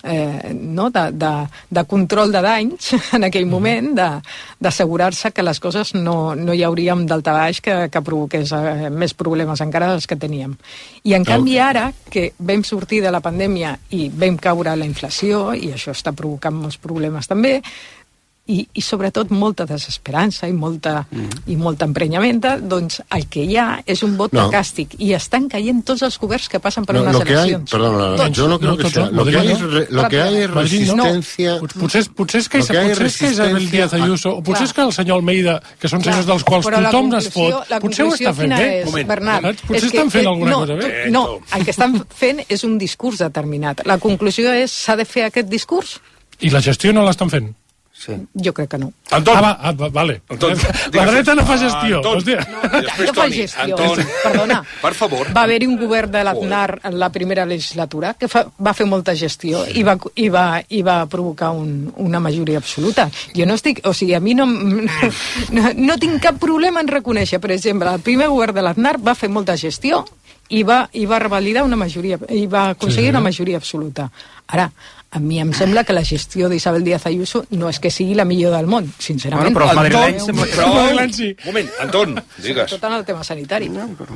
de control de danys en aquell moment, d'assegurar-se que les coses no hi hauríem daltabaix que provoqués més problemes encara dels que teníem. I en canvi ara, que vam sortir de la pandèmia i vam caure a la inflació, i això està provocant molts problemes també, i sobretot molta desesperança i molta emprenyamenta, doncs el que hi ha és un vot de càstig, i estan caient tots els governs que passen per unes eleccions. Perdona, yo no creo que sea. Lo que hay es resistencia... Potser és que Isabel Díaz Ayuso, o potser és que el senyor Almeida, que són senyors dels quals tothom es fot, potser ho està fent bé. Bernat, potser estan fent alguna cosa bé. No, el que estan fent és un discurs determinat. La conclusió és, s'ha de fer aquest discurs? I la gestió no l'estan fent? Sí. Jo crec que no. Anton! Vale. Anton, la dreta no fa gestió. No fa gestió. Perdona. Per favor. Va haver-hi un govern de l'Aznar en la primera legislatura que va fer molta gestió i va provocar una majoria absoluta. Jo no estic... O sigui, a mi no tinc cap problema en reconèixer, per exemple, el primer govern de l'Aznar va fer molta gestió i va revalidar una majoria, i va aconseguir una majoria absoluta. Ara, a mi em sembla que la gestió d'Isabel Díaz Ayuso no és que sigui la millor del món, sincerament. Però els madrilenys sembla que... Un moment, Anton, digues. Sobretot en el tema sanitari.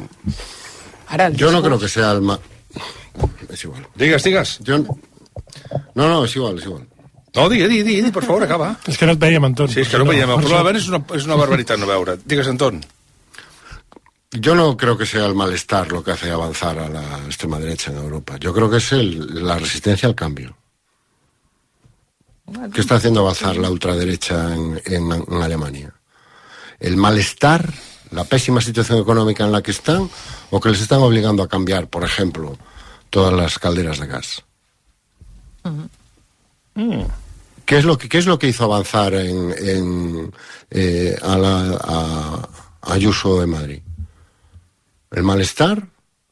Yo no creo que sea el más... Es igual. Digues. No, es igual. No, di, per favor, acaba. És que no et veiem, Anton. Sí, és que no veiem. Probablement és una barbaritat no veure. Digues, Anton. Yo no creo que sea el malestar lo que hace avanzar a la extrema derecha en Europa. Yo creo que es la resistencia al cambio. ¿Qué está haciendo avanzar la ultraderecha en Alemania? El malestar, la pésima situación económica en la que están, o que les están obligando a cambiar, por ejemplo, todas las calderas de gas. ¿Qué es lo que hizo avanzar a Ayuso en Madrid? El malestar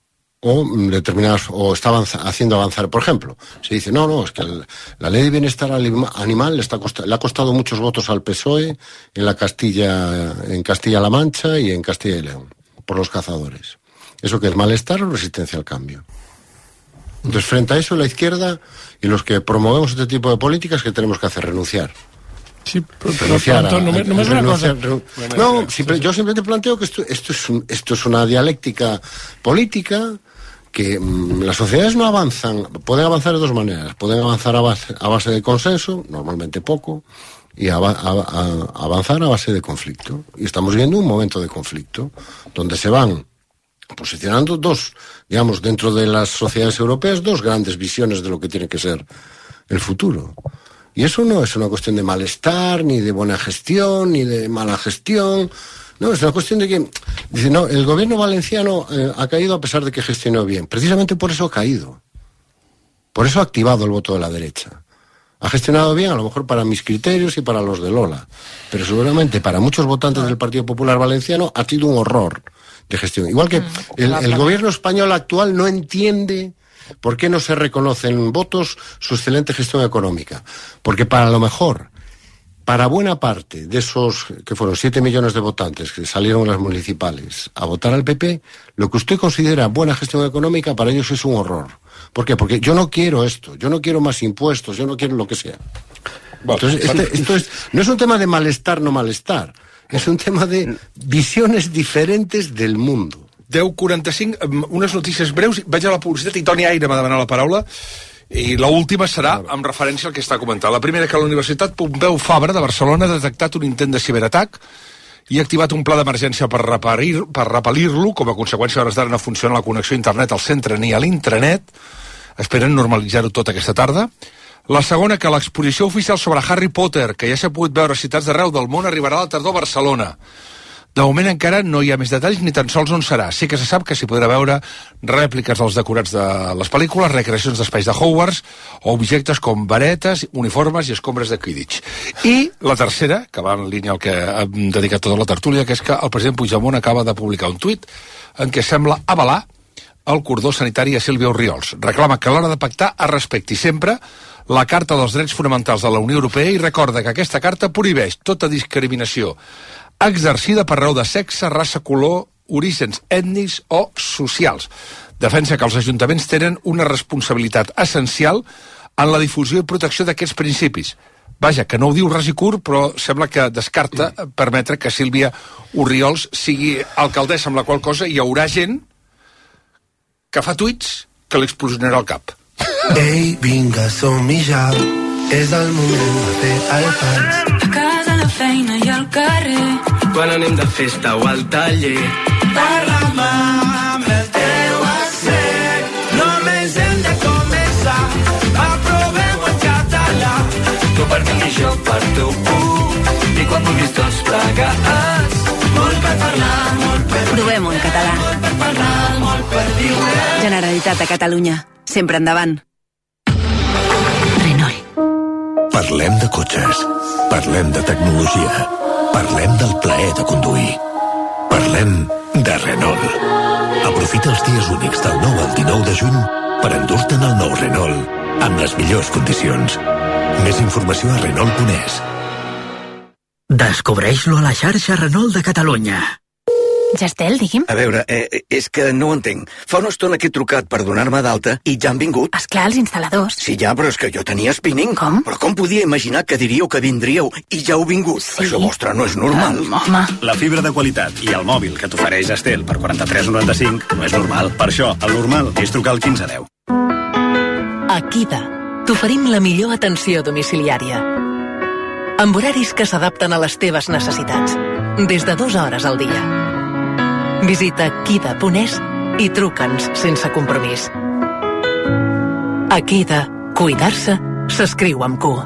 o está haciendo avanzar. Por ejemplo, se dice, no, es que la ley de bienestar animal le ha costado muchos votos al PSOE en Castilla-La Mancha y en Castilla y León, por los cazadores. ¿Eso qué es? ¿Malestar o resistencia al cambio? Entonces, frente a eso, la izquierda y los que promovemos este tipo de políticas, ¿qué tenemos que hacer? Renunciar. Sí, pero només una cosa. No, yo simplemente planteo que esto es una dialéctica política que las sociedades no avanzan, pueden avanzar de dos maneras, pueden avanzar a base de consenso, normalmente poco, y avanzar a base de conflicto. Y estamos viendo un momento de conflicto, donde se van posicionando dos, digamos, dentro de las sociedades europeas, dos grandes visiones de lo que tiene que ser el futuro. Y eso no es una cuestión de malestar, ni de buena gestión, ni de mala gestión. No, es una cuestión de que, dice, no, el gobierno valenciano ha caído a pesar de que gestionó bien. Precisamente por eso ha caído. Por eso ha activado el voto de la derecha. Ha gestionado bien, a lo mejor para mis criterios y para los de Lola. Pero seguramente para muchos votantes del Partido Popular Valenciano ha sido un horror de gestión. Igual que el gobierno español actual no entiende por qué no se reconocen votos su excelente gestión económica. Porque para lo mejor, para buena parte de esos, que fueron 7 millones de votantes que salieron en las municipales a votar al PP, lo que usted considera buena gestión económica para ellos es un horror. ¿Por qué? Porque yo no quiero esto, yo no quiero más impuestos, yo no quiero lo que sea. Entonces, esto no es un tema de malestar, no malestar. És un tema de visiones diferentes del mundo. 10:45, unes notícies breus. Vaig a la publicitat i Toni Aire m'ha demanat la paraula. I l'última serà amb referència al que està comentant. La primera, que la Universitat Pompeu Fabra de Barcelona ha detectat un intent de ciberatac i ha activat un pla d'emergència per repel·lir-lo. Com a conseqüència, a hores d'ara no funciona la connexió a internet al centre ni a l'intranet. Esperen normalitzar-ho tot aquesta tarda. La segona, que l'exposició oficial sobre Harry Potter, que ja s'ha pogut veure a ciutats d'arreu del món, arribarà a la tardor a Barcelona. De moment encara no hi ha més detalls ni tan sols on serà. Sí que se sap que s'hi podrà veure rèpliques dels decorats de les pel·lícules, recreacions d'espais de Hogwarts o objectes com varetes, uniformes i escombres de Quidditch. I la tercera, que va en línia al que hem dedicat tota la tertúlia, que és que el president Puigdemont acaba de publicar un tuit en què sembla avalar el cordó sanitari a Sílvia Orriols. Reclama que a l'hora de pactar es respecti sempre la Carta dels Drets Fonamentals de la Unió Europea i recorda que aquesta carta prohibeix tota discriminació exercida per raó de sexe, raça, color, orígens ètnics o socials. Defensa que els ajuntaments tenen una responsabilitat essencial en la difusió i protecció d'aquests principis. Vaja, que no ho diu ras i curt, però sembla que descarta permetre que Sílvia Orriols sigui alcaldessa, amb la qual cosa hi haurà gent que fa tuits que li explosionarà el cap. Ei, vinga, som-hi ja. És el moment de fer el pas. A casa, a la feina i al carrer. Quan anem de festa o al taller. Parla'm amb el teu accent. Només hem de començar. Aprovem el català. Tu per mi i jo per tu. I quan vulguis tots plegats. Molt per parlar, molt per dir. Provem-ho en català. Molt per parlar, molt per viure. Generalitat de Catalunya. Sempre endavant. Parlem de cotxes, parlem de tecnologia, parlem del plaer de conduir, parlem de Renault. Aprofita els dies únics del 9 al 19 de juny per endur-te'n el nou Renault amb les millors condicions. Més informació a Renault.es. Descobreix-lo a la xarxa Renault de Catalunya. Gestel, digui'm. A veure, és que no ho entenc. Fa una estona que he trucat per donar-me d'alta i ja han vingut. Esclar, els instal·ladors. Sí, ja, però és que jo tenia spinning. Com? Però com podia imaginar que diríeu que vindríeu i ja heu vingut? Sí. Això vostre no és normal. Home. La fibra de qualitat i el mòbil que t'ofereix Gestel per 43,95 no és normal. Per això, el normal és trucar al 1510. A Kida t'oferim la millor atenció domiciliària. Amb horaris que s'adapten a les teves necessitats. Des de 2 hores al dia. Visita kida.es i truca'ns sense compromís. A Kida, cuidar-se s'escriu amb Q.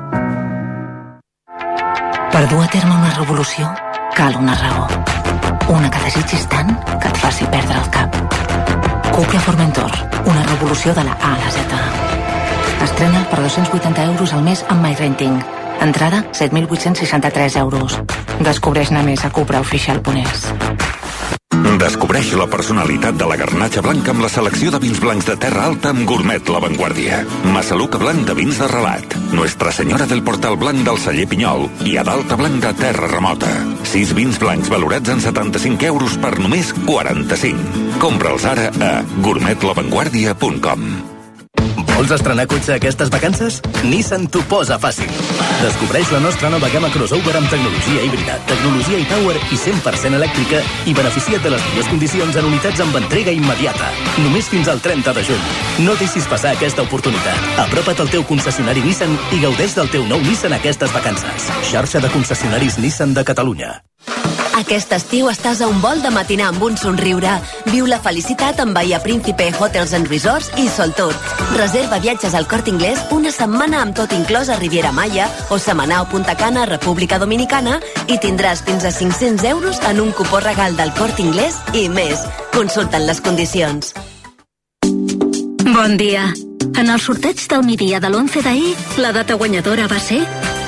Per dur a terme una revolució, cal una raó. Una que desitgis tant que et faci perdre el cap. Cupra Formentor, una revolució de la A a la Z. Estrena per 280 euros al mes amb MyRenting. Entrada 7.863 euros. Descobreix-ne més a cupraoficial.es. Descobreix la personalitat de la garnatxa blanca amb la selecció de vins blancs de Terra Alta amb Gourmet La Vanguardia. Massaluca blanc de vins de relat. Nuestra Senyora del Portal blanc del celler Pinyol i Adalta blanc de Terra Remota. 6 vins blancs valorats en 75 euros per només 45. Compra'ls ara a gourmetlavanguardia.com. Vols estrenar cotxe aquestes vacances? Nissan t'ho posa fàcil. Descobreix la nostra nova gamma crossover amb tecnologia híbrida, tecnologia e-Power i 100% elèctrica i beneficia't de les millors condicions en unitats amb entrega immediata. Només fins al 30 de juny. No deixis passar aquesta oportunitat. Apropa't al teu concessionari Nissan i gaudeix del teu nou Nissan aquestes vacances. Xarxa de concessionaris Nissan de Catalunya. Aquest estiu estàs a un vol de matinar amb un somriure. Viu la felicitat amb Bahia Príncipe Hotels and Resorts i Soltour. Reserva viatges al Corte Inglés una setmana amb tot inclòs a Riviera Maya o setmana a Punta Cana, República Dominicana, i tindràs fins a 500 euros en un cupó regal del Corte Inglés i més. Consulta'n les condicions. Bon dia. En el sorteig del migdia de l'11 d'ahir, la data guanyadora va ser...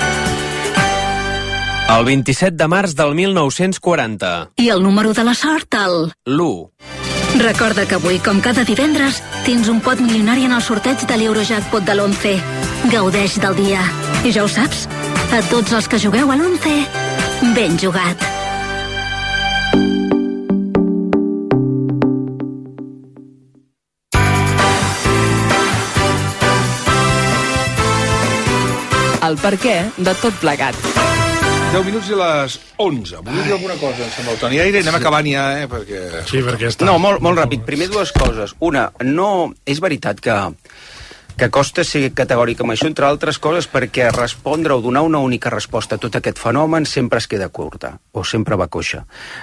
El 27 de març del 1940. I el número de la sort, el... l'1. Recorda que avui, com cada divendres, tens un pot milionari en el sorteig de l'Eurojackpot de l'11. Gaudeix del dia. I ja ho saps, a tots els que jugueu a l'11, ben jugat. El perquè de tot plegat. 10 minuts i les 11. Vull dir alguna cosa, em sembla, Toni Aire, i anem acabant ja, perquè... Sí, perquè està... No, molt ràpid. Primer dues coses. Una, no... És veritat que costa ser categòric amb això, entre altres coses, perquè respondre o donar una única resposta a tot aquest fenomen sempre es queda curta, o sempre va coixa.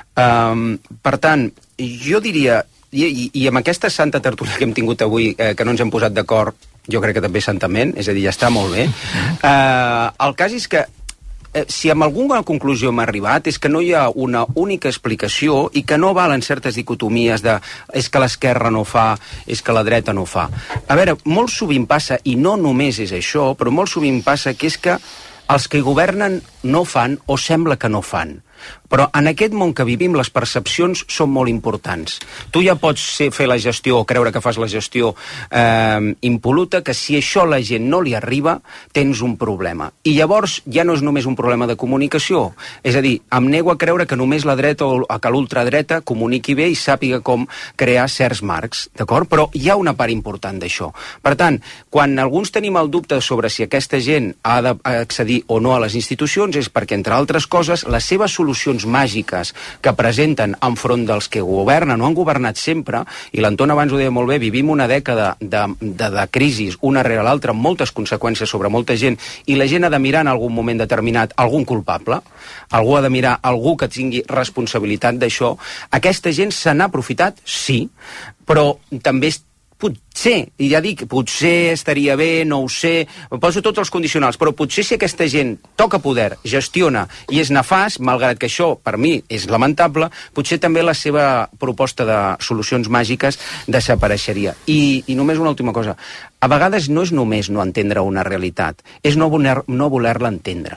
Per tant, jo diria... I amb aquesta santa tertúlia que hem tingut avui, que no ens hem posat d'acord, jo crec que també santament, és a dir, ja està molt bé. El cas és que si amb alguna conclusió m'ha arribat és que no hi ha una única explicació i que no valen certes dicotomies de és que l'esquerra no fa, és que la dreta no fa. A veure, molt sovint passa, i no només és això, però molt sovint passa que és que els que governen no fan o sembla que no fan. Però en aquest món que vivim les percepcions són molt importants. Tu ja pots fer la gestió o creure que fas la gestió impol·luta, que si això a la gent no li arriba, tens un problema. I llavors ja no és només un problema de comunicació. És a dir, em nego a creure que només la dreta o que l'ultradreta comuniqui bé i sàpiga com crear certs marcs, d'acord? Però hi ha una part important d'això. Per tant, quan alguns tenim el dubte sobre si aquesta gent ha d'accedir o no a les institucions és perquè, entre altres coses, les seves solucions màgiques que presenten enfront dels que governen o han governat sempre, i l'Anton abans ho deia molt bé, vivim una dècada de crisis una rere l'altra amb moltes conseqüències sobre molta gent, i la gent ha de mirar en algun moment determinat algun culpable, algú ha de mirar algú que tingui responsabilitat d'això. Aquesta gent se n'ha aprofitat, sí, però també potser, i ja dic, potser estaria bé, no ho sé, poso tots els condicionals, però potser si aquesta gent toca poder, gestiona i és nefast, malgrat que això per mi és lamentable, potser també la seva proposta de solucions màgiques desapareixeria. I només una última cosa, a vegades no és només no entendre una realitat, és no voler-la entendre.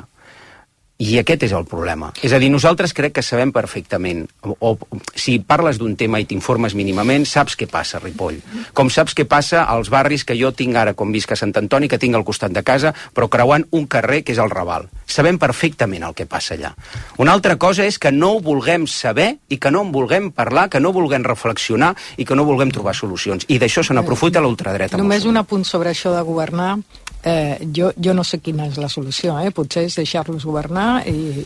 I aquest és el problema. És a dir, nosaltres crec que sabem perfectament, o si parles d'un tema i t'informes mínimament, saps què passa a Ripoll. Com saps què passa als barris que jo tinc ara, com visc a Sant Antoni, que tinc al costat de casa, però creuant un carrer que és el Raval. Sabem perfectament el que passa allà. Una altra cosa és que no ho vulguem saber i que no en vulguem parlar, que no vulguem reflexionar i que no vulguem trobar solucions. I d'això se n'aprofita l'ultradreta. Només un apunt sobre això de governar. Jo no sé quina és la solució, potser és deixar-los governar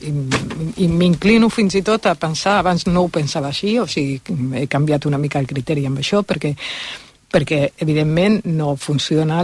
i m'inclino fins i tot a pensar, abans no ho pensava així, o sigui, he canviat una mica el criteri amb això, perquè evidentment no funciona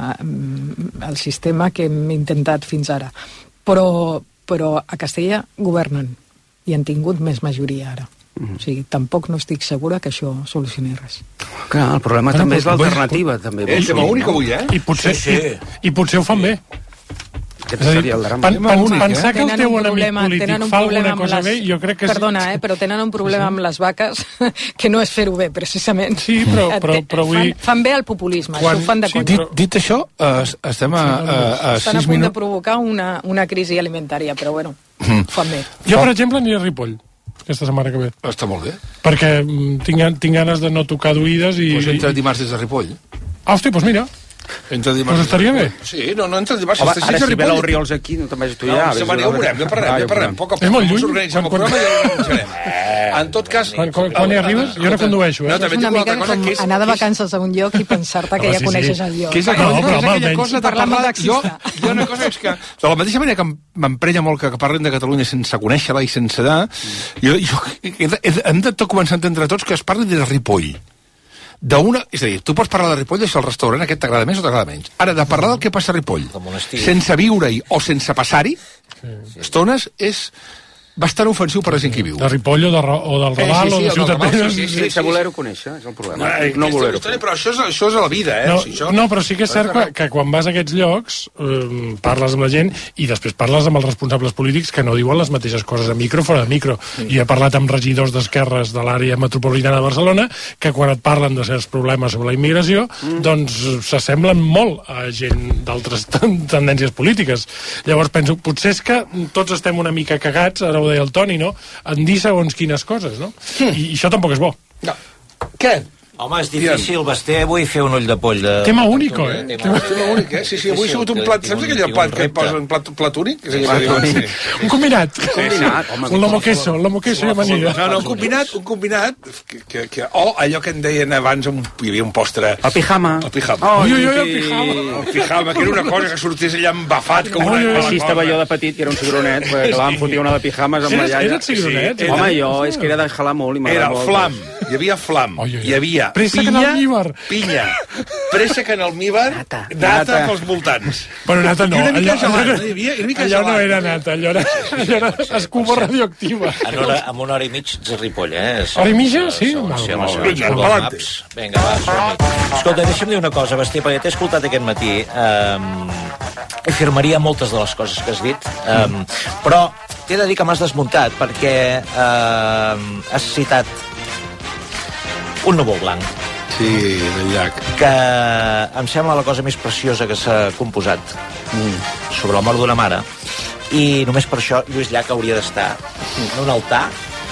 el sistema que hem intentat fins ara. Però a Castella governen i han tingut més majoria ara. O sigui, tampoc no estic segura que això solucioni res. Clar, el problema també és l'alternativa. És tema únic avui, I potser ho fan bé. Aquest seria el drama. Pensar que el teu enemic polític fa alguna cosa bé, jo crec que... Perdona, però tenen un problema amb les vaques que no és fer-ho bé, precisament. Sí, però vull... Fan bé el populisme, això ho fan de compte. Dit això, estem a 6 minuts... Estan a punt de provocar una crisi alimentària, però bueno, fan bé. Jo, per exemple, aniré a Ripoll aquesta setmana que ve. Està molt bé. Perquè tinc ganes de no tocar d'oïdes i... Doncs entra dimarts des de Ripoll. Hòstia, doncs mira. Doncs estaria bé. Sí, no entra dimarts. Home, ara si ve l'Oriols aquí, no te'n vagis tu ja. No, ja parlem. Poc a poc. És molt lluny. S'organitzem el programa i ja l'organitzarem. En tot cas... Quan hi arribes? Jo no condueixo, És una mica com anar de vacances a un lloc i pensar-te que ja coneixes el lloc. Que és aquella cosa de parlar... Jo una cosa és que, de la mateixa manera que m'emprenya molt que parlem de Catalunya sense conèixer-la i sense hem de començar a entendre tots que es parli de Ripoll. És a dir, tu pots parlar de Ripoll i si el restaurant aquest t'agrada més o t'agrada menys. Ara, de parlar del que passa a Ripoll, sense viure-hi o sense passar-hi, estones és bastant ofensiu per la gent que viu. De Ripoll o del Raval o de Ciutat Vella. Sense voler-ho conèixer, és el problema. No voler-ho. Però això és a la vida, No, però sí que és cert que quan vas a aquests llocs parles amb la gent i després parles amb els responsables polítics que no diuen les mateixes coses a micro fora de micro. I he parlat amb regidors d'esquerres de l'àrea metropolitana de Barcelona que quan et parlen de certs problemes sobre la immigració doncs s'assemblen molt a gent d'altres tendències polítiques. Llavors penso, potser és que tots estem una mica cagats, ara ho deia el Toni, no? En dir segons quines coses, no? I això tampoc és bo. No. Què? Home, és difícil, Basté, avui fer un ull de poll de... Tema único, Tema únic, Sí, avui ha sigut un plat... Saps aquell plat que et posen plat únic? Un combinat. Un lomo queso i amanida. No, un combinat o allò que en deien abans, hi havia un postre... El pijama. El pijama, que era una cosa que sortís allà embafat com una... Així estava jo de petit, que era un cigronet, perquè vam fotir una de pijames amb la iaia. Era el cigronet? Home, jo, és que era de jalar molt i m'agrada molt. Era el flam, hi havia flam, hi havia pinya, préssec en almíbar, nata pels voltants. Però nata no, allò no era nata, allò era escuma radioactiva. Amb una hora i mig de Ripoll, Hora i mitja? Sí. Vinga, va. Escolta, deixa'm dir una cosa, Basté, perquè t'he escoltat aquest matí, afirmaria moltes de les coses que has dit, però t'he de dir que m'has desmuntat, perquè has citat un núvol blanc. Sí, del llac. Que em sembla la cosa més preciosa que s'ha composat sobre la mort d'una mare. I només per això Lluís Llach hauria d'estar en un altar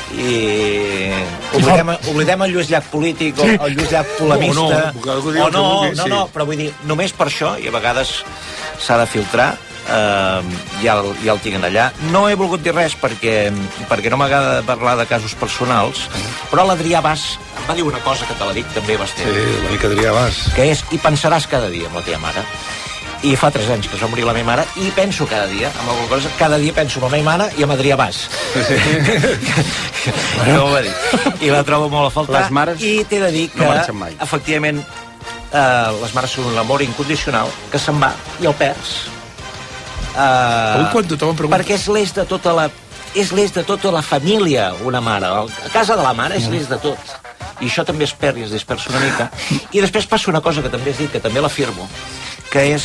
i oblidem el Lluís Llach polític o el Lluís Llach polemista no, però vull dir, només per això, i a vegades s'ha de filtrar, ja el tinc allà. No he volgut dir res perquè no m'agrada parlar de casos personals, però l'Adrià Bas em va dir una cosa que te la dic també, Basté. Sí, l'amic Adrià Bas. Que és, i pensaràs cada dia amb la teva mare. I fa 3 anys que es va morir la meva mare i penso cada dia, amb alguna cosa, cada dia penso amb la meva mare i amb Adrià Bas. No ho va dir. I la trobo molt a faltar. Les mares i t'he de dir que, efectivament, les mares són un amor incondicional que se'n va i el perds. Perquè és l'eix de tota la família, una mare. A casa de la mare és l'eix de tot. I això també es perd i es dispersa una mica. I després passa una cosa que també has dit, que també l'afirmo, que és,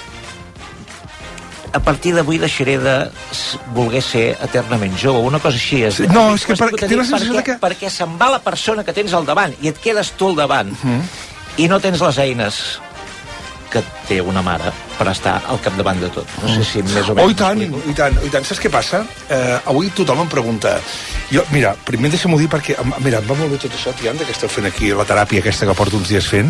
a partir d'avui deixaré de voler ser eternament jove, una cosa així. No, és que perquè se'n va la persona que tens al davant i et quedes tu al davant i no tens les eines que té una mare per estar al capdavant de tot. No sé si més o menys... I tant. Saps què passa? Avui tothom em pregunta... Mira, primer deixa'm-ho dir perquè... Mira, em va molt bé tot això, Tian, que esteu fent aquí, la teràpia aquesta que porto uns dies fent.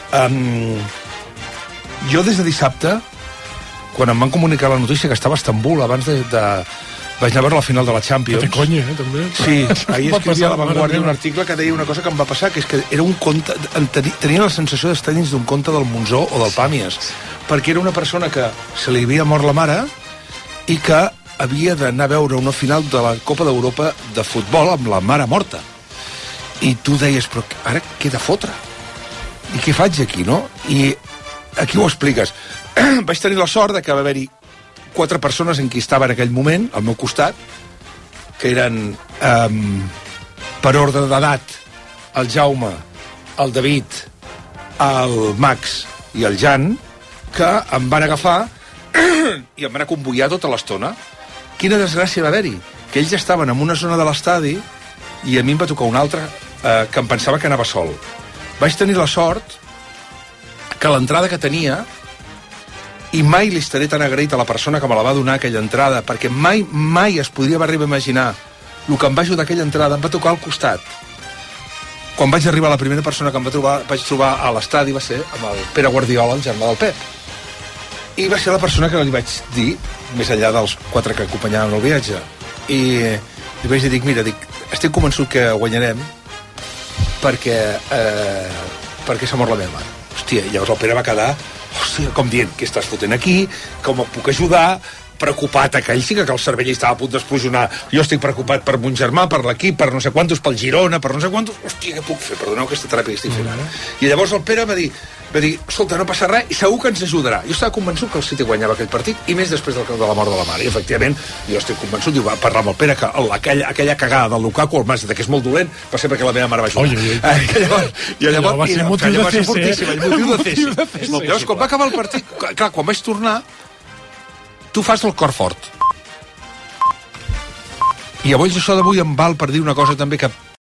Jo des de dissabte, quan em van comunicar la notícia que estava a Estambul abans de... Vaig anar a veure la final de la Champions. Que té conya, també. Sí, ahir escrivia a La Vanguardia un article que deia una cosa que em va passar, que és que era un conte... Tenia la sensació d'estar dins d'un conte del Monzó o del Pàmies, perquè era una persona que se li havia mort la mare i que havia d'anar a veure una final de la Copa d'Europa de futbol amb la mare morta. I tu deies, però ara què he de fotre? I què faig aquí, no? I aquí ho expliques. Vaig tenir la sort de que va haver-hi 4 persones en qui estava en aquell moment, al meu costat, que eren, per ordre d'edat, el Jaume, el David, el Max i el Jan, que em van agafar i em van acomboiar tota l'estona. Quina desgràcia va haver-hi, que ells estaven en una zona de l'estadi i a mi em va tocar un altre que em pensava que anava sol. Vaig tenir la sort que l'entrada que tenia, i mai li estaré tan agraït a la persona que me la va donar aquella entrada, perquè mai es podria arribar a imaginar el que em va ajudar aquella entrada. Em va tocar al costat. Quan vaig arribar, la primera persona que vaig trobar a l'estadi va ser amb el Pere Guardiola, el germà del Pep. I va ser la persona que li vaig dir, més enllà dels 4 que acompanyaven el viatge. I li vaig dir, mira, estic convençut que guanyarem perquè s'ha mort la meva mare. Hòstia, llavors el Pere va quedar, hòstia, com dient, què estàs fotent aquí, com et puc ajudar, preocupat, que ell sí que el cervell estava a punt d'explosionar. Jo estic preocupat per mon germà, per l'equip, per no sé quantos, pel Girona, per no sé quantos. Hòstia, què puc fer? Perdoneu aquesta teràpia que estic fent ara. I llavors el Pere va dir, escolta, no passa res i segur que ens ajudarà. Jo estava convençut que el City guanyava aquell partit i més després de la mort de la mare. I efectivament, jo estic convençut, i va parlar amb el Pere, que aquella cagada del Lukaku, el Mazda, que és molt dolent, va ser perquè la meva mare va jugar. I llavors va ser motiu de CC. Llavors, quan va acabar el partit, clar, quan vaig tornar, tu fas el cor fort. I llavors això d'avui em val per dir una cosa també que